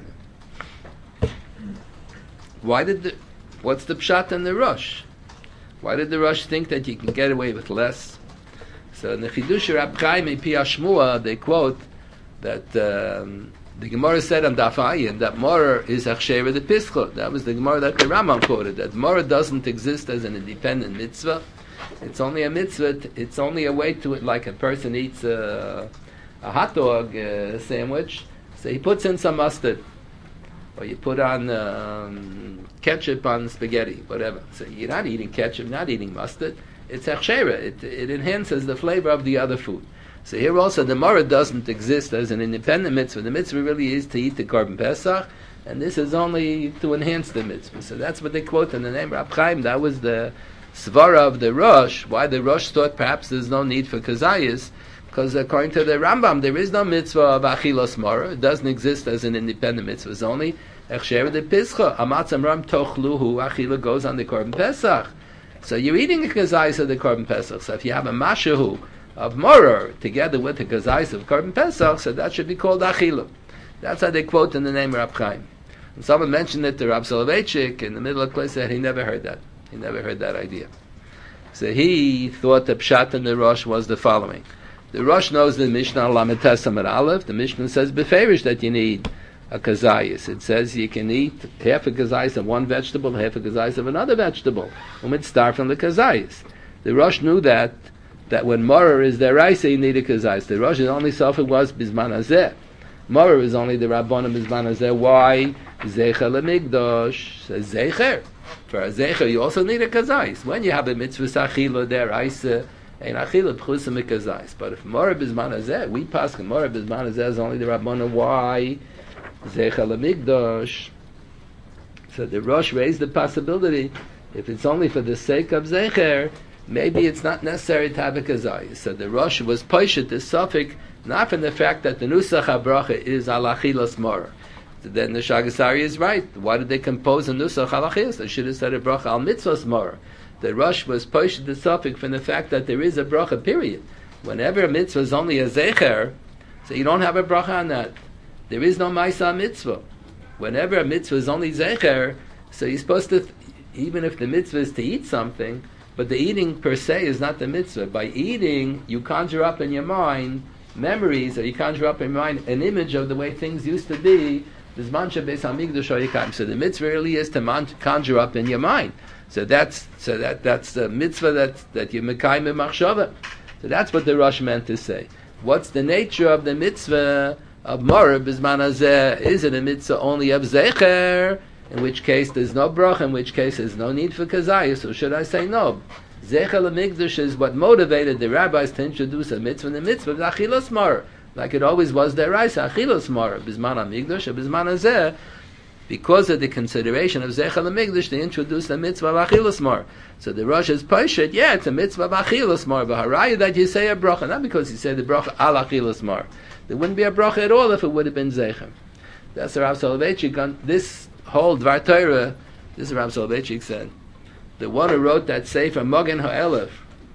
What's the pshat and the Rosh? Why did the Rosh think that you can get away with less? So in the Chidush Rab Chaim Pi Hashmua, they quote that the Gemara said on Daf Ayin that maror is achshera the pischa. That was the Gemara that the Rambam quoted, that maror doesn't exist as an independent mitzvah. It's only a mitzvah. It's only a way to it, like a person eats a hot dog sandwich. So he puts in some mustard, or you put on ketchup on spaghetti, whatever. So you're not eating ketchup, not eating mustard. It's achshera. It enhances the flavor of the other food. So here also the maror doesn't exist as an independent mitzvah. The mitzvah really is to eat the korban pesach, and this is only to enhance the mitzvah. So that's what they quote in the name of Rab Chaim. That was the svara of the Rosh, why the Rosh thought perhaps there's no need for kazayas, because according to the Rambam, there is no mitzvah of achilas maror. It doesn't exist as an independent mitzvah. It's only echsher de pischa. Amatz amram tochluhu. Achila goes on the korban pesach. So you're eating a kazayas of the korban pesach. So if you have a mashahu of maror together with the kazayas of korban pesach, so that should be called achila. That's how they quote in the name of Rab Chaim. And someone mentioned it to Rab Soloveitchik in the middle of the class, said he never heard that. He never heard that idea. So he thought the pshat in the Rosh was the following. The Rosh knows the Mishnah Lametesam at Aleph. The Mishnah says beferish that you need a kazayis. It says you can eat half a kazayis of one vegetable, half a kazayis of another vegetable. Start from the kazayis. The Rosh knew that when Morer is deraisa, you need a kazayis. The Rosh only suffered was bisman hazeh. Morer is only the rabbanim bisman hazeh. Why? Zecher lemigdosh. Says zecher. For a zecher, you also need a kazayis. When you have a mitzvah achila deraisa, ein achila b'chusa mikazayis. But if Morer bisman hazeh, we pass Morer bisman hazeh is only the rabbanim. Why? Zecher lemigdosh. So the Rosh raised the possibility, if it's only for the sake of zecher, maybe it's not necessary to have a kazayis. So the Rosh was poshet the suffix not from the fact that the nusach habracha is al achilas morer. So then the Shagasari is right. Why did they compose a nusach al achilas? They should have said a bracha al mitzvahs morer. The Rosh was poshet the suffix from the fact that there is a bracha. Period. Whenever a mitzvah is only a zecher, so you don't have a bracha on that. There is no ma'isa mitzvah. Whenever a mitzvah is only zecher, so you're supposed to, even if the mitzvah is to eat something. But the eating per se is not the mitzvah. By eating, you conjure up in your mind memories, or you conjure up in your mind an image of the way things used to be. So the mitzvah really is to conjure up in your mind. So that's the mitzvah that you mekayim machshava. So that's what the Rosh meant to say. What's the nature of the mitzvah of Morer Bizman Hazeh? Is it a mitzvah only of zecher? In which case there's no bracha, in which case there's no need for kazayis, or should I say no? Zecher l'mikdash is what motivated the rabbis to introduce a mitzvah, and the mitzvah of achilas morer, like it always was their rice, achilas morer, bisman hamikdash, bisman hazeh. Because of the consideration of zecher l'mikdash, they introduced the mitzvah of achilas morer. So the Rosh is poshet, yeah, it's a mitzvah of achilas morer, but haraya that you say a bracha, not because you say the bracha al achilas morer. There wouldn't be a bracha at all if it would have been zecher. That's the Rav Soloveitchik. This whole Dvar Torah, this is Rav Soloveitchik said, the one who wrote that Sefer Mogen HaElef,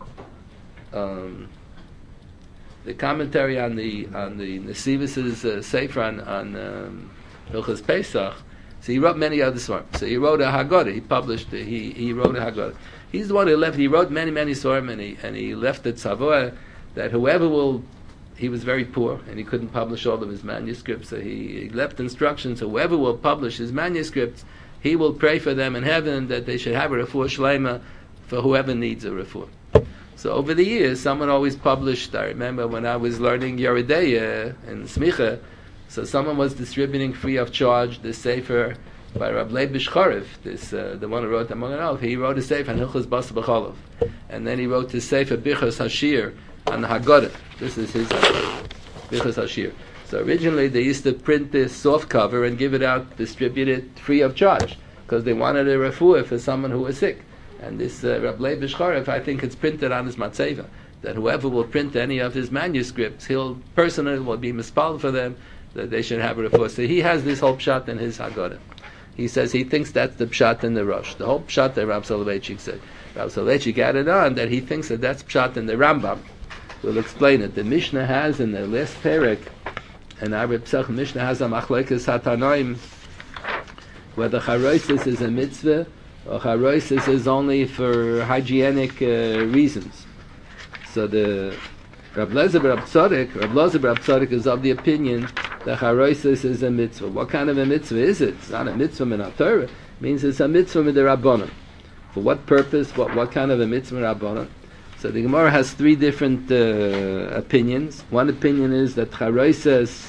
the commentary on the Nesivus's Sefer on Hilchos Pesach. So he wrote many other svarim. So he wrote a Haggadah. He published. He wrote a Haggadah. He's the one who left. He wrote many svarim, and he left the tzavua that whoever will. He was very poor, and he couldn't publish all of his manuscripts. So he left instructions: whoever will publish his manuscripts, he will pray for them in heaven that they should have a refuah shleima for whoever needs a refuah. So over the years, someone always published. I remember when I was learning Yeridea and Smicha, so someone was distributing free of charge the Sefer by Rab Leibish Chorev, the one who wrote the Mogen HaElef. He wrote a Sefer on Hilchos Bas B'Cholov, and then he wrote the Sefer Bichos Hashir on the Haggadah. This is his Bichos Hashir. So originally they used to print this soft cover and give it out, distribute it free of charge, because they wanted a refuah for someone who was sick. And this Rab Leibish Chorev, I think it's printed on his matzeva, that whoever will print any of his manuscripts, he'll personally will be mispal for them, that they should have a refuah. So he has this whole pshat in his Haggadah. He says he thinks that's the pshat in the Rosh. The whole pshat that Rab Soloveitchik said. Rab Soloveitchik added on that he thinks that that's pshat in the Rambam. We'll explain it. The Mishnah has in the last perek, and our Pesach Mishnah has a machlokes hatanoim, whether charoisis is a mitzvah or charoisis is only for hygienic reasons. So the Rab Lezer Rab Tzadok is of the opinion that charoisis is a mitzvah. What kind of a mitzvah is it? It's not a mitzvah min ha-Torah. It means it's a mitzvah min Rabbanan. For what purpose? What kind of a mitzvah Rabbanan? So the Gemara has three different opinions. One opinion is that charoisis.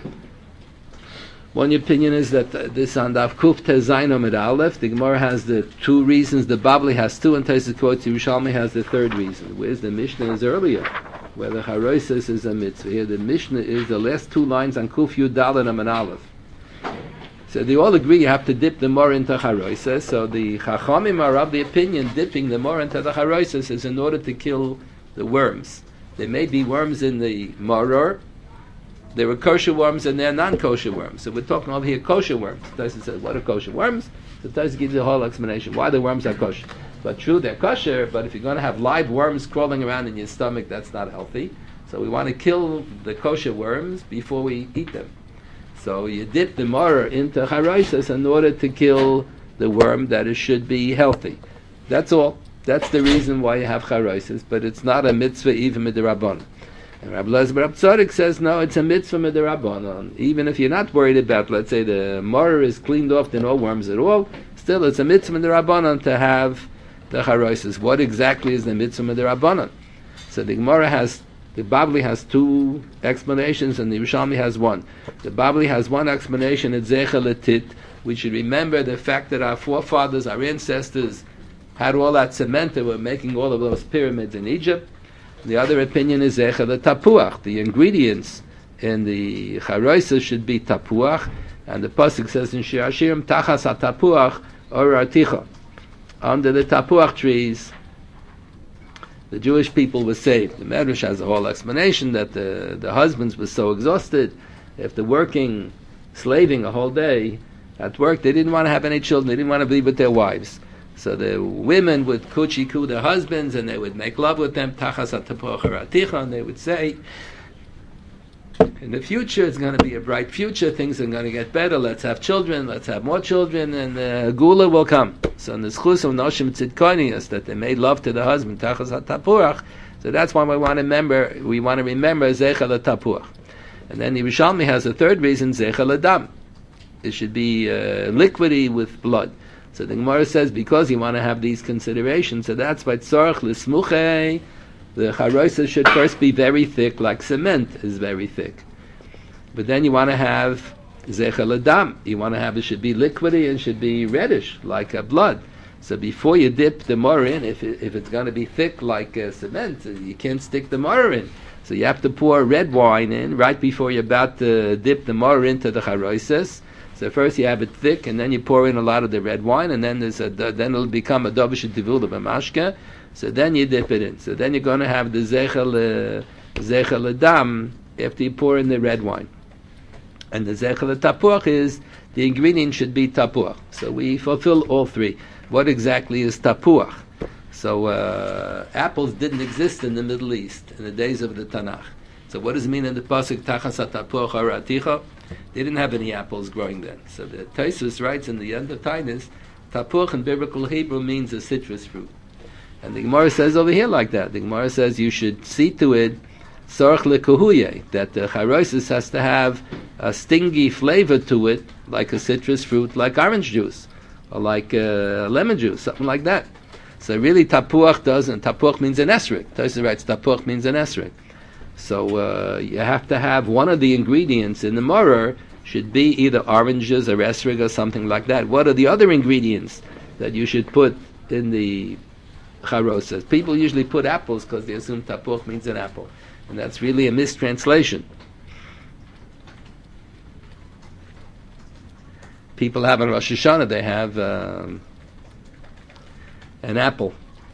One opinion is that this on Daf Kuf Tezayin Amud Aleph. The Gemara has the two reasons. The Babli has two, and Tosfos quotes Yerushalmi has the third reason. Whereas the Mishnah is earlier, where the charoisis is a mitzvah. Here the Mishnah is the last two lines on Kuf Yud Daled Amud Aleph. So they all agree you have to dip the mor into charoisis. So the Chachamim are of the opinion dipping the mor into the charoisis is in order to kill the worms. There may be worms in the moror. There are kosher worms and there are non-kosher worms. So we're talking over here kosher worms. Tosfos says, what are kosher worms? So Tosfos gives you the whole explanation why the worms are kosher. But true, they're kosher, but if you're going to have live worms crawling around in your stomach, that's not healthy. So we want to kill the kosher worms before we eat them. So you dip the moror into charoisis in order to kill the worm that it should be healthy. That's all. That's the reason why you have charoisis, but it's not a mitzvah even with the Rabbanan. And Rabbi Elazar Bar Tzadik says, no, it's a mitzvah mid'Rabbanan. Even if you're not worried about, let's say, the morer is cleaned off, there are no worms at all, still it's a mitzvah mid'Rabbanan to have the charoises. What exactly is the mitzvah mid'Rabbanan? So the Gemara has, the Babli has two explanations and the Yerushalmi has one. The Babli has one explanation, it's Zecha Letit. We should remember the fact that our forefathers, our ancestors, had all that cement, they were making all of those pyramids in Egypt. The other opinion is Zecha Tapuach. The ingredients in the charoisa should be tapuach, and the pasuk says in Shir Hashirim, Tachas HaTapuach or Articha. Under the tapuach trees, the Jewish people were saved. The Medrash has a whole explanation that the husbands were so exhausted after working, slaving a whole day at work, they didn't want to have any children, they didn't want to be with their wives. So the women would kuchiku their husbands and they would make love with them, Tachas HaTapuach or Articha, and they would say, in the future it's going to be a bright future, things are going to get better, let's have children, let's have more children, and Gula will come. So in the schus of Noshim Tzidkonius, that they made love to the husband, Tachas HaTapuach, so that's why we want to remember Zecha Tapuach. And then Yerushalmi has a third reason, Zecha Ladam. It should be liquidy with blood. So the Gemara says, because you want to have these considerations, so that's why Tzorach L'Smuchei, the charoisa should first be very thick, like cement is very thick. But then you want to have Zecha Ladam. You want to have, it should be liquidy and should be reddish, like blood. So before you dip the mortar in, if it's going to be thick like cement, you can't stick the mortar in. So you have to pour red wine in right before you're about to dip the mortar into the charoisas. So first you have it thick, and then you pour in a lot of the red wine, and then then it'll become a davish tivul of a mashke. So then you dip it in. So then you're going to have the zecha ledam after you pour in the red wine. And the zecha tapuach is, the ingredient should be tapuach. So we fulfill all three. What exactly is tapuach? So apples didn't exist in the Middle East in the days of the Tanakh. So what does it mean in the pasuk Tachas HaTapuach Araticha? They didn't have any apples growing then. So the Tosfos writes in the end of Tainus, Tapuach in biblical Hebrew means a citrus fruit. And the Gemara says over here like that. The Gemara says you should see to it Sarach lekuhuye, that the charosis has to have a stingy flavor to it, like a citrus fruit, like orange juice, or like lemon juice, something like that. So really tapuach doesn't. Tapuach means an esrog. Tosfos writes tapuach means an esrog. So you have to have one of the ingredients in the mortar should be either oranges or esrog or something like that. What are the other ingredients that you should put in the charosas? People usually put apples because they assume tapuach means an apple. And that's really a mistranslation. People have on Rosh Hashanah, they have an apple.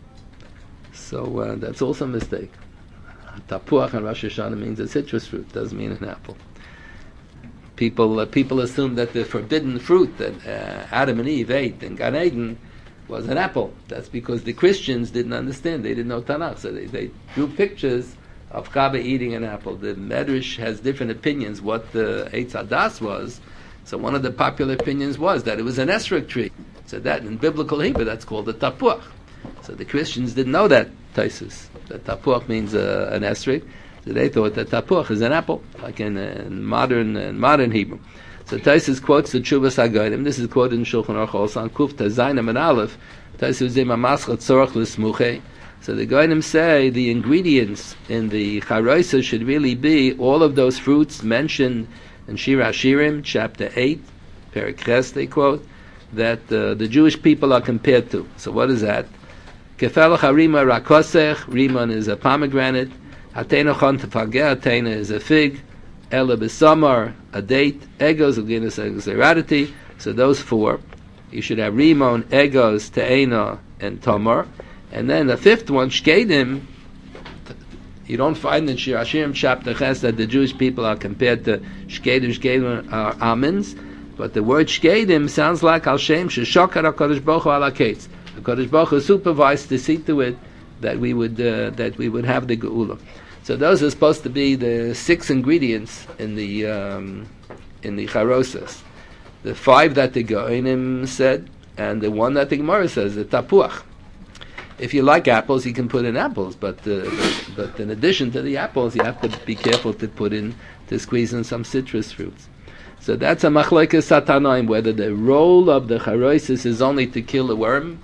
So that's also a mistake. Tapuach on Rosh Hashanah means a citrus fruit, doesn't mean an apple. People assume that the forbidden fruit that Adam and Eve ate in Gan Eden was an apple. That's because the Christians didn't understand. They didn't know Tanakh. So they drew pictures of Chava eating an apple. The Medrash has different opinions what the Eitz Hadas was. So one of the popular opinions was that it was an esrog tree. So that in biblical Hebrew, that's called a tapuach. So the Christians didn't know that, Tosfos, that tapuach means an esrog. So they thought that tapuach is an apple, like in modern Hebrew. So Tosfos quotes the Tshuvas HaGoyim. This is quoted in Shulchan Aruch also on Kuf Tazayim and Aleph. Tosfos zeh mamaschat tzorach l'smuchei. So the Goyim say the ingredients in the charoisa should really be all of those fruits mentioned in Shir Hashirim, chapter 8, Perek Ches, they quote, that the Jewish people are compared to. So what is that? Kefelach harima rakosech, Rimon is a pomegranate, Hatenochon tefageh, Hatena is a fig, Ela b'samar, a date, Egos, Uginus, Egos, so those four. You should have Rimon, Egos, Te'ena, and Tomar. And then the fifth one, Shkedim, you don't find in Shir Hashirim chapter Ches that the Jewish people are compared to Shkedim. Shkedim are almonds, but the word Shkedim sounds like Al Shem Sheshokar HaKadosh Baruch Hu Al HaKetz. HaKadosh Baruch Hu supervised to see to it that we would have the Geula. So those are supposed to be the 6 ingredients in the charosas. The 5 that the Goinim said, and the 1 that the Gemara says, the tapuach. If you like apples, you can put in apples, but the But in addition to the apples, you have to be careful to squeeze in some citrus fruits. So that's a machlokes satanoim, whether the role of the charoisis is only to kill a worm,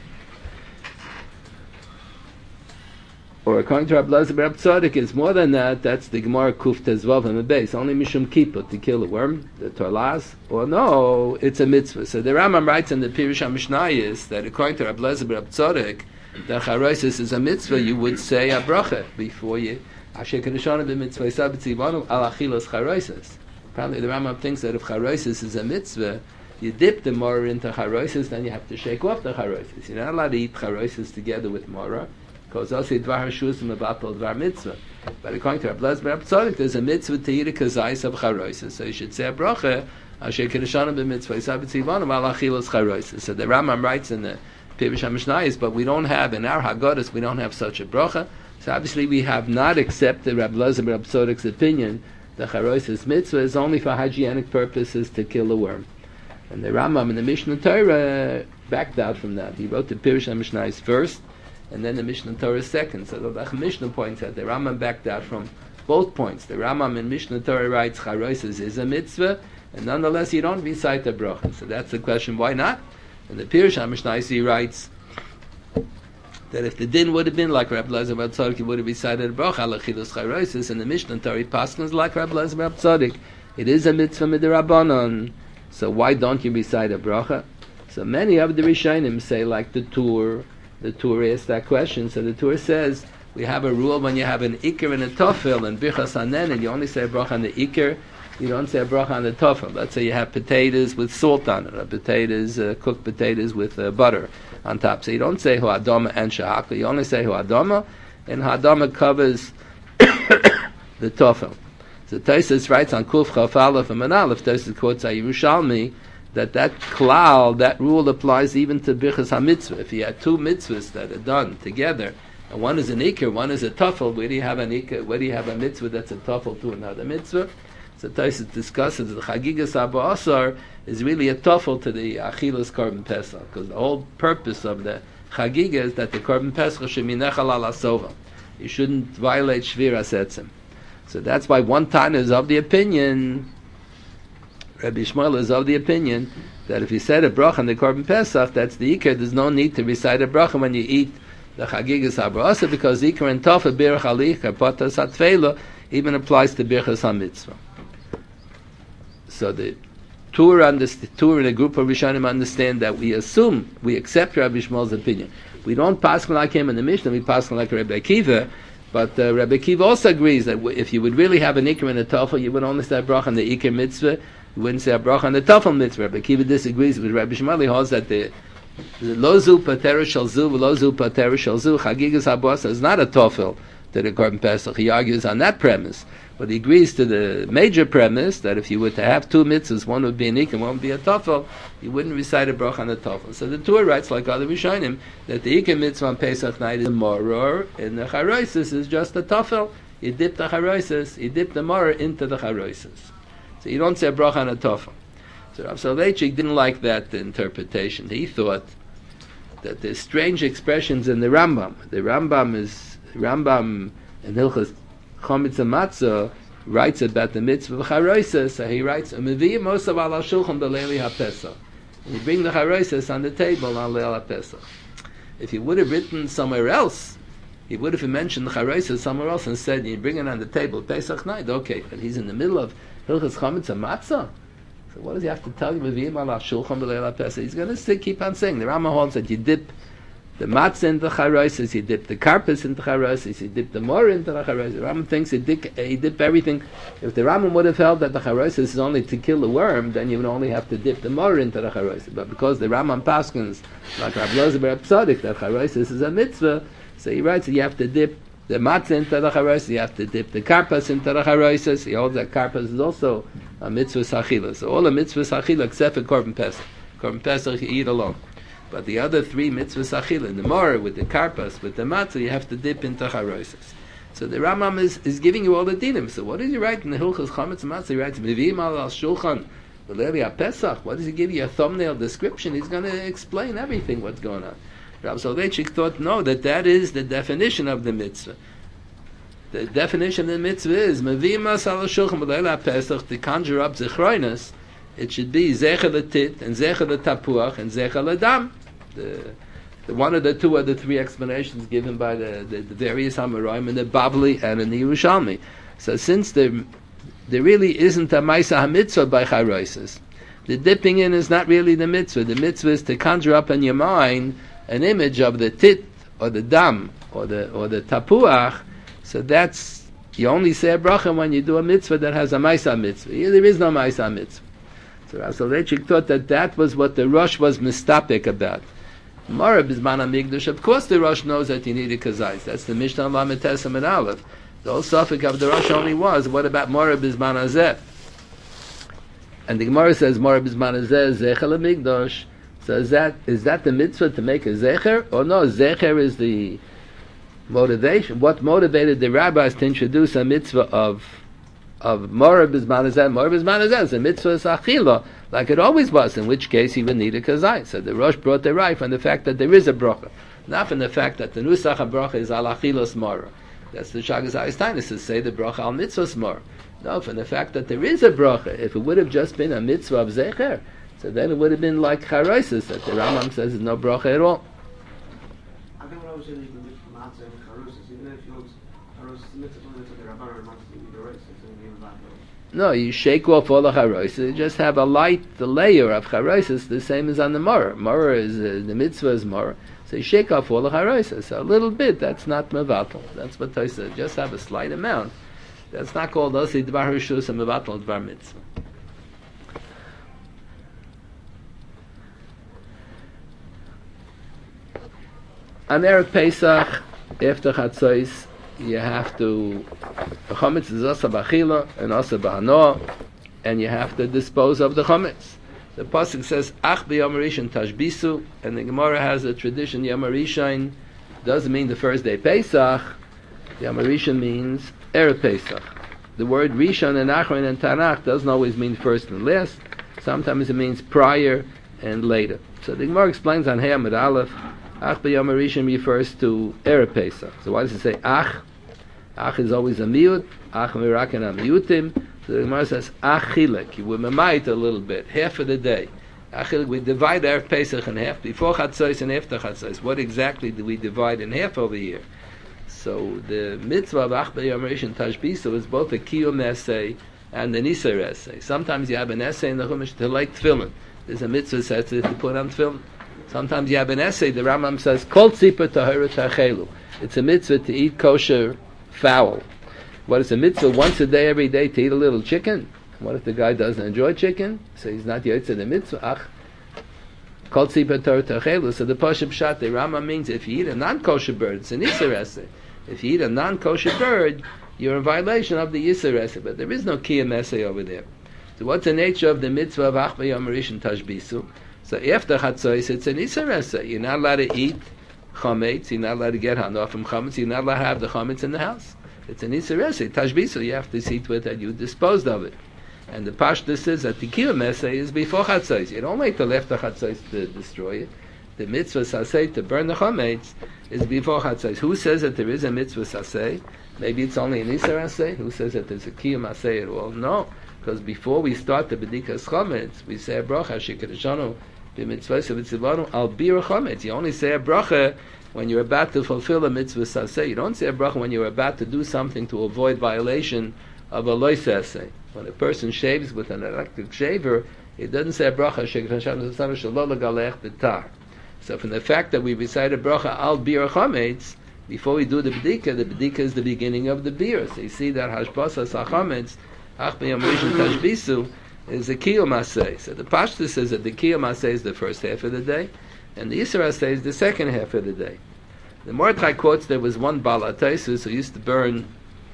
or according to Rabbi Elazar Reb Tzadik, it's more than that. That's the Gemara Kuf Tezvav and the base. Only Mishum Kippur, to kill a worm, the Torlas, or no, it's a mitzvah. So the Rambam writes in the Pirush HaMishnayos that according to Rabbi Elazar Reb Tzadik, the charoisis is a mitzvah. You would say a bracha before you. Asher Kedushanim b'mitzvah yisab b'tzivanu al achilos charoisis. Apparently the Rambam thinks that if charoisis is a mitzvah, you dip the morah into charoisis, then you have to shake off the charoisis. You're not allowed to eat charoisis together with morah, because also dvar hashus mevatel dvar mitzvah. But according to Rabbi Elazar Reb Tzadik, there's a mitzvah to eat a kazais of charoisis. So you should say a bracha, asher kedushanim b'mitzvah yisab b'tzivanu al achilos charoisis. So the Rambam writes in the Pirush HaMishnayos, but we don't have, in our Haggadahs, we don't have such a bracha. So obviously we have not accepted Rabbi Elazar Reb Tzadik's opinion. The charoisis mitzvah is only for hygienic purposes to kill a worm. And the Rambam in the Mishnah Torah backed out from that. He wrote the Pirush HaMishnayos first, and then the Mishnah Torah second. So the Mishnah points out the Rambam backed out from both points. The Rambam in Mishnah Torah writes charoisis is a mitzvah, and nonetheless you don't recite the bracha. So that's the question, why not? And the Pirush HaMishnayos he writes that if the din would have been like Rabbi Elazar Reb Tzadik, he would have recited a bracha al achilos charoisis, and the Mishnah Torah paskins like Rabbi Elazar Reb Tzadik. It is a mitzvah midrabanan, so why don't you recite a bracha? So many of the Rishonim say, like the Tur asked that question. So the Tur says we have a rule when you have an ikar and a tofel and bichas hanen, and you only say a bracha on the ikar. You don't say a bracha on the tofel. Let's say you have potatoes with salt on it, or potatoes, cooked potatoes with butter on top. So you don't say ho'adama and shahaka. You only say ho'adama, and ho'adama covers the tofel. So Tosfos writes on Kuf Chaf Aleph and Aleph, Tosfos quotes Yerushalmi, that klal, that rule applies even to bichas hamitzvah. If you had two mitzvahs that are done together, and one is an ikar, one is a tofel, where do you have an ikar? Where do you have a mitzvah that's a tofel to another mitzvah? So Tosfos discusses the Chagigas Abba Asar is really a tofel to the Achilas Korban Pesach, because the whole purpose of the Chagiga is that the Korban Pesach should be nechal al asova. You shouldn't violate Shviras Etzem. So that's why one Tana is of the opinion, Rabbi Shmuel is of the opinion, that if you said a bracha on the Korban Pesach, that's the Ikar, there's no need to recite a bracha when you eat the Chagigas Abba Asar, because Ikar and Tofel, Birach Alicha, Potas HaTfeilah, even applies to Birchas HaMitzvah. So the Tur and a group of Rishonim understand that we accept Rabbi Shmuel's opinion. We don't pass like him in the Mishnah, we pass like Rabbi Akiva, but Rabbi Akiva also agrees that if you would really have an Ikar and a Tofel, you would only say a bracha on the Ikar mitzvah, you wouldn't say a bracha on the Tofel mitzvah. Rabbi Akiva disagrees with Rabbi Shmuel. He holds that the Lozu Pater Shalzu, Lozu Pater Shalzu, Chagigas Habasa is not a Tofel to the Korban Pesach. He argues on that premise. But he agrees to the major premise that if you were to have two mitzvahs, one would be an ikar, one would be a tofel, you wouldn't recite a bracha on the tofel. So the Torah writes, like other Rishonim, that the ikar mitzvah on Pesach night is a moror, and the charoisis is just a tofel. You dip the charoisis, you dip the moror into the charoisis. So you don't say a bracha on a tofel. So Rav Soloveitchik didn't like that interpretation. He thought that there's strange expressions in the Rambam. The Rambam in Hilchos Chometz and Matzah writes about the mitzvah of charoises. So he writes, "Meviyim mosav al shulchan b'leili haPesach." You bring the charoises on the table on Leil haPesach. If he would have written somewhere else, he would have mentioned the charoises somewhere else and said, "You bring it on the table Pesach night." Okay, but he's in the middle of Hilchos Chometz and Matzah. So what does he have to tell you? Meviyim al shulchan b'leil haPesach. He's going to keep on saying. The Rambam holds that you dip the matzah into the charoises, he dipped the karpas into the charoises, he dipped the mor into the charoises. The Rambam thinks he dipped everything. If the Rambam would have held that the charoises is only to kill the worm, then you would only have to dip the mor into the charoises. But because the Rambam paskins, like Rabbi Elazar Reb Tzadik, that charoises is a mitzvah, so he writes that you have to dip the matzah into the charoises, you have to dip the karpas into the charoises. He holds that karpas is also a mitzvah sachila. So all the mitzvah sachila except for Korban Pesach. Korban Pesach you eat alone. But the other three mitzvahs achila, in the morah, with the karpas, with the matzah, you have to dip into charoises. So the Rambam is giving you all the dinim. So what does he write in the Hilchos Chometz and Matzah? He writes, Meviyim al shulchan b'leili haPesach. What does he give you? A thumbnail description. He's going to explain everything, what's going on. Rav Soloveitchik thought, no, that is the definition of the mitzvah. The definition of the mitzvah is mevimas al shulchan b'leila Pesach to conjure up zichroinus. It should be zecher letit and zecher letapuach and zecher ledam. The one of the two of the three explanations given by the various Amoraim in the Bavli and in the Yerushalmi. So since there really isn't a Maisa HaMitzvah by Chayroises, the dipping in is not really the mitzvah. The mitzvah is to conjure up in your mind an image of the tit or the dam or the tapuach. So that's, you only say a bracha when you do a mitzvah that has a Maisa mitzvah. Here there is no Maisa mitzvah. So Rav Soloveitchik thought that was what the Rosh was mistapik about. Mara Bizman HaMikdash, of course the Rosh knows that you need a kazais. That's the Mishnah Lamed Tesam and Aleph. The whole suffix of the Rosh only was, what about Mara Bizman HaZeh? And the Gemara says, Mara Bizman HaZeh, Zecher HaMikdash. So is that the mitzvah to make a Zecher? Or no, Zecher is the motivation. What motivated the rabbis to introduce a mitzvah of Mara Bizman HaZeh? Mara Bizman HaZeh is a mitzvah is achila, like it always was, in which case he would need a kazai. So the Rosh brought the right from the fact that there is a bracha, not from the fact that the nusach bracha is al achilas mara. That's the Shagas Ayistainis to say the bracha al mitzvahs mara. No, from the fact that there is a bracha. If it would have just been a mitzvah of zecher, so then it would have been like charaisis, that the Rambam says there's no bracha at all. I think what I was saying is the mitzvah matzah and charusis, even if you charusis mitzvah to the rabbanon matzah to the rice, it's going to be a lot. No, you shake off all the charosis. You just have the layer of charosis, the same as on the morah. Morah is, the mitzvah is morah. So you shake off all the charosis. So a little bit, that's not mevatel. That's what I said. Just have a slight amount. That's not called osi dvar rishus and mevatel dvar mitzvah. On Erev Pesach, after Chatzos, you have to, the chametz is asa b'achila and asa b'hanoah, and you have to dispose of the chametz. The pasuk says ach b'yom rishon tashbisu, and the Gemara has a tradition. Yom rishon doesn't mean the first day Pesach. Yom rishon means Erev Pesach. The word rishon and achron and Tanakh doesn't always mean first and last. Sometimes it means prior and later. So the Gemara explains on Hey Amud Aleph. Ach b'yom rishon refers to Erev Pesach. So why does it say ach? Ach is always a miut. Ach mirakin a miutim. So the Gemara says ach chilek. You will memait a little bit, half of the day. Ach chilek. We divide Erev Pesach in half before Chatzos and after Chatzos. What exactly do we divide in half over here? So the mitzvah of ach b'yom rishon tashbisu is both a kiyum essay and an iser essay. Sometimes you have an essay in the Chumash to like tefillin. There's a mitzvah that says to put on tefillin. Sometimes you have an essay, the Rambam says, Kol tzipah tahara tachelu. It's a mitzvah to eat kosher fowl. What is a mitzvah? Once a day, every day, to eat a little chicken. What if the guy doesn't enjoy chicken? So he's not yotze the mitzvah. Ach, Kol tzipah tahara tachelu. So the Pashup Pshat, the Rambam means if you eat a non-kosher bird, it's an iser essay. If you eat a non-kosher bird, you're in violation of the iser essay. But there is no kiyum essay over there. So what's the nature of the mitzvah of ach b'yom rishon tashbisu? So after Chatzos, it's an Iser Essay. You're not allowed to eat chametz. You're not allowed to get hanoah from chametz. You're not allowed to have the chametz in the house. It's an Iser Essay. Tashbisu, you have to see to it that you disposed of it. And the Pashtus says that the Kiyum Essay is before Chatzos. You don't wait till after Chatzos to destroy it. The mitzvah saseh to burn the chametz is before Chatzos. Who says that there is a mitzvah saseh? Maybe it's only an Iser Essay. Who says that there's a Kiyum Essay at all? No. Because before we start the B'dikas chametz, we say a bracha, Shikadashanu, you only say a bracha when you're about to fulfill a mitzvah saseh. You don't say a bracha when you're about to do something to avoid violation of a loy saseh. When a person shaves with an electric shaver, it doesn't say a bracha. So from the fact that we recite a bracha al bir chametz before we do the b'dika is the beginning of the bir. So you see that hashbasa sachametz ach b'yom rishon tashbisu is the kiyum asay. So the Pashtus says that the kiyum asay is the first half of the day, and the Yisra asay is the second half of the day. The Mordechai quotes there was one Baal HaTosfos who used to burn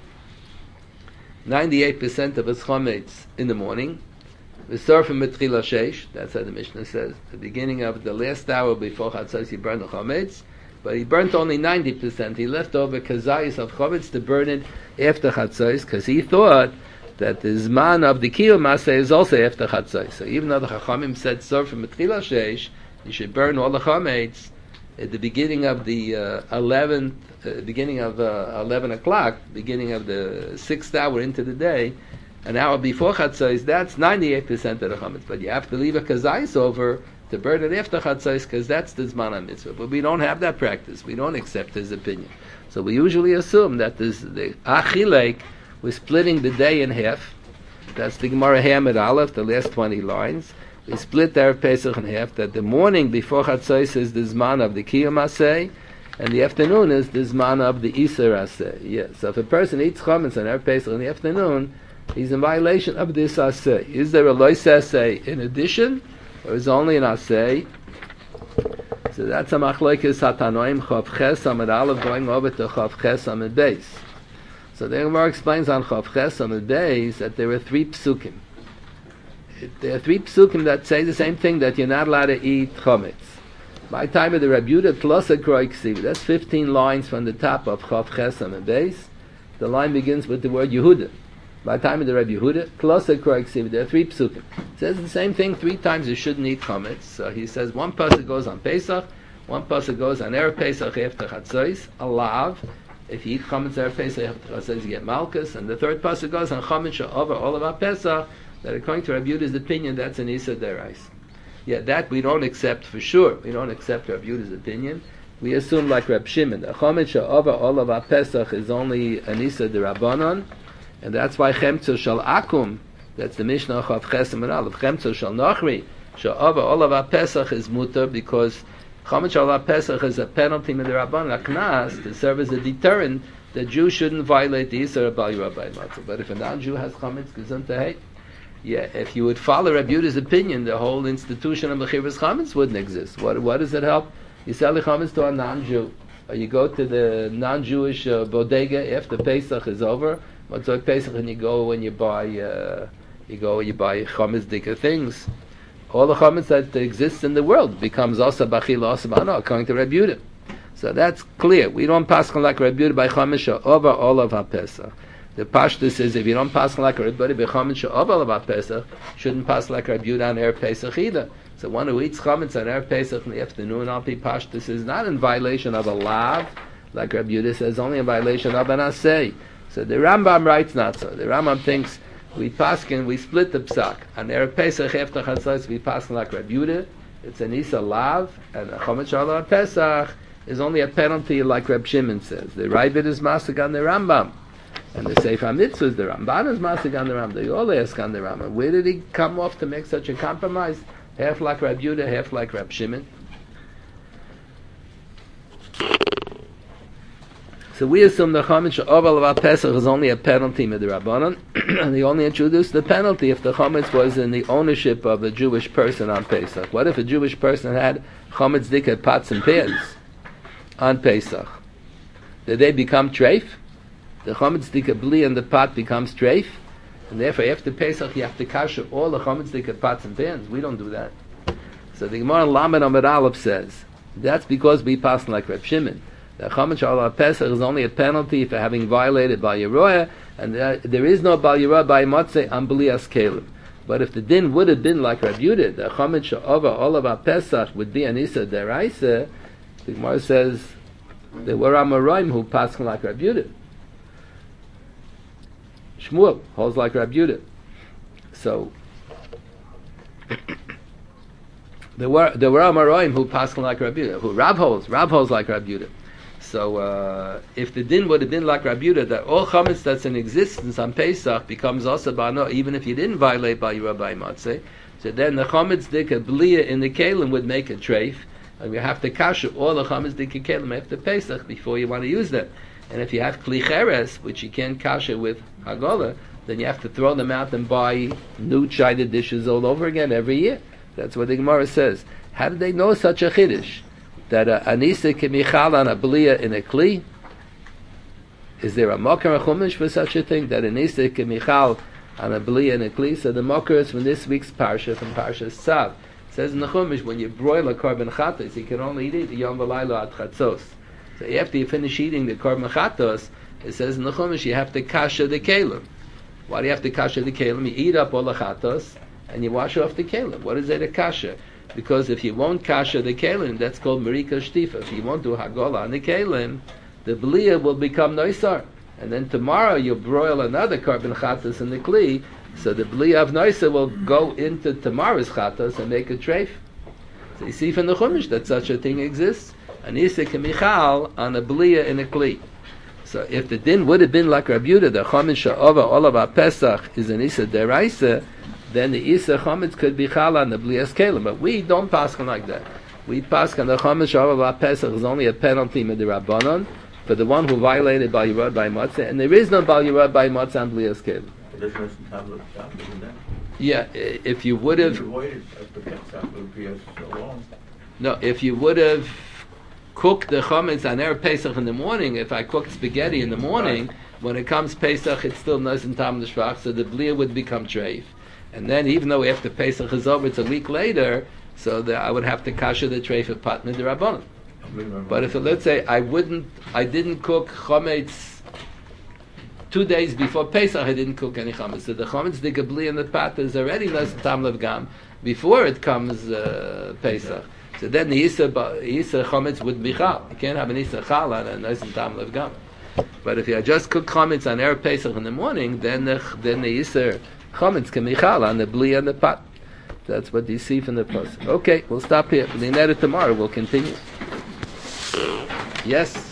98% of his chametz in the morning. V'sorfim b'tchila sheish, that's how the Mishnah says. The beginning of the last hour before Chatzos he burned the chametz, but he burnt only 90%. He left over kazayis of chametz to burn it after Chatzos, because he thought that the Zman of the Kiyum Maseh is also after Chatzos. So even though the Chachamim said Sorfim B'tchila Sheish, you should burn all the Chametz at the beginning of the 11th, beginning of 11 o'clock, beginning of the 6th hour into the day, an hour before Chatzos, that's 98% of the chametz. But you have to leave a kazais over to burn it after Chatzos, because that's the Zman HaMitzvah. But we don't have that practice. We don't accept his opinion. So we usually assume that the Achilek was splitting the day in half. That's the Gemara Hamid Aleph, the last 20 lines. We split the Erev Pesach in half, that the morning before Chatzos is the Zman of the Kiyum Aseh, and the afternoon is the Zman of the Isser Aseh. Yeah. So if a person eats chametz on Erev Pesach in the afternoon, he's in violation of this Aseh. Is there a Lois Aseh in addition, or is it only an Aseh? So that's a Machlokes Hatanoim Chav Ches Amid Aleph going over to Chav Ches Amid Beis. So the Gemara explains on Chav Ches Amid Beis that there are 3 psukim. There are 3 psukim that say the same thing, that you're not allowed to eat chametz. By time of the Reb Yehuda Tlosa Kroi Ksiv, that's 15 lines from the top of Chav Chesam and Beis. The line begins with the word Yehuda. By time of the Reb Yehuda Tlosa Kroi Ksiv, there are 3 psukim. It says the same thing 3 times. You shouldn't eat chametz. So he says one pasuk goes on Pesach, one pasuk goes on Erev Pesach after Chatzos, alav. If you eat chametz Erev Pesach after Chatzos, you get malchus. And the 3rd pasuk goes on chametz she'over all of our Pesach. That according to Rabbi Yehuda's opinion, that's an Issa Derais. Yeah, that we don't accept for sure. We don't accept Rabbi Yehuda's opinion. We assume like Reb Shimon, the Chomet She'ova Olav HaPesach is only an Issa D'Rabbanon, and that's why Chemtzo Shal Akum, that's the Mishnah of Chesem and Aleph, Chemtzo Shal Nochri, She'ova Olav HaPesach is mutter, because Chomet Shal HaPesach is a penalty in the Rabbanon, a knas, to serve as a deterrent that Jews shouldn't violate the Issa of Bal Yerabay Matzah. But if a non-Jew has Chometz, Gesund Tehei, yeah, if you would follow Rabbi Yehuda's opinion, the whole institution of Mechivas Chametz wouldn't exist. What does it help? You sell the Chametz to a non-Jew, or you go to the non-Jewish bodega after Pesach is over, Motzoi Pesach, and you go and you buy Chametz dika things. All the Chametz that exists in the world becomes also Bachil, also Bano, according to Rabbi Yehuda. So that's clear. We don't pass like Rabbi Yehuda by Chametz over all of HaPesach. The Pashta says if you don't pass like everybody by Chametz she'oval about Pesach, shouldn't pass like Rabbi Yehuda on Erev Pesach either. So one who eats chametz on Erev Pesach in the afternoon, Alpi Pashta is not in violation of a lav, like Rabbi Yehuda says, only in violation of an asay. So the Rambam writes not so. The Rambam thinks we paskin, we split the psak. On Erev Pesach after Chatzos we paskin like Rabbi Yehuda. It's an isa lav, and a chametz she'oval Pesach is only a penalty like Reb Shimon says. The Ravid is masik on the Rambam. And the Sefer HaMitzvah is the Ramban is masig on the Rambam. They all ask on the Rambam. Where did he come off to make such a compromise? Half like Rabbi Yehuda, half like Reb Shimon. So we assume the Chametz she'oval of Pesach is only a penalty with the Rabbanon, and they only introduced the penalty if the Chametz was in the ownership of a Jewish person on Pesach. What if a Jewish person had Chametz dika pots and pans on Pesach? Did they become treif? The chametz dika bli in the pot becomes treif, and therefore after Pesach you have to kasher all the chametz dika pots and pans. We don't do that. So the Gemara Lamed Amud Aleph says that's because we pass like Reb Shimon. The chametz she'oval Pesach is only a penalty for having violated Bal Yeroah, and there is no Bal Yeroah by Motzei on B'lias Kelim. But if the din would have been like Reb Yehuda, the chametz she'oval Olav Pesach would be an Issa Deraisa. The Gemara says there were Amoraim who passed like Reb Yehuda. Shmuel holds like Rabbi Yehuda. So there were Amoraim who passed like Rabbi Yehuda. Who Rav holds like Rabbi Yehuda. So if the din would have been like Rabbi Yehuda, that all chametz that's in existence on Pesach becomes also bano, even if you didn't violate by Yerabay Matzeh. So then the chametz dika blia in the kelim would make a treif, and you have to kasher all the chametz dika kelim after Pesach before you want to use them. And if you have kli cheres, which you can't kasher with hagolah, then you have to throw them out and buy new china dishes all over again every year. That's what the Gemara says. How did they know such a chiddush? That anisa kemichal on a blia in a kli? Is there a mokar chumash for such a thing? That anisa kemichal on a blia in a kli? So the mokar is from this week's parsha, from Parshas Tzav. It says in the chumash, when you broil a korban chatos, you can only eat it yom v'laylo ad chatzos. So after you finish eating the korban chatos, it says in the chumash you have to kasher the kelim. Why do you have to kasher the kelim? You eat up all the chatos and you wash off the kelim. What is it a kasher? because if you won't kasha the kelim, that's called marika shtifa. If you won't do hagola on the kelim, the bliya will become noisar. And then tomorrow you'll broil another carbon chatas in the kli, so the bliya of noisar will go into tomorrow's chatas and make a treif. So you see from the Chumash that such a thing exists. An isa kemichal on a bliya in a kli. So if the din would have been like Rabbi Yehuda, the chometz sha'ova olav Pesach is an isa deraisa, then the isa chometz could be chal on the bliyas kelim. But we don't paskin like that. We paskin the chometz sha'ova Pesach is only a penalty with the Rabbanon for the one who violated Bal Yirad by Matzah, and there is no Bal Yirad by Matzah on bliyas kelim. There's no tablet in that. Yeah, if you would have. Avoided the Pesach would be so long. No, if you would have cooked the chametz on Erev Pesach in the morning, if I cooked spaghetti in the morning, when it comes Pesach, it's still nice and tam l'shvach, so the bliya would become treif. And then, even though after Pesach is over, it's a week later, so that I would have to kasha the treif of pat midrabanan. But if let's say I didn't cook chametz 2 days before Pesach, I didn't cook any chametz. So the chametz, the gabli and the pat is already nice and tam l'vgam before it comes Pesach. So then the Isa Chometz would be Chal. You can't have an Isa Chal on a nice and tam levgam. But if you just cook Chometz on Erev Pesach in the morning, then the Isa Chometz can be Chal on the Bli and the Pat. That's what you see from the post. Okay, we'll stop here. Tomorrow we'll continue. Yes?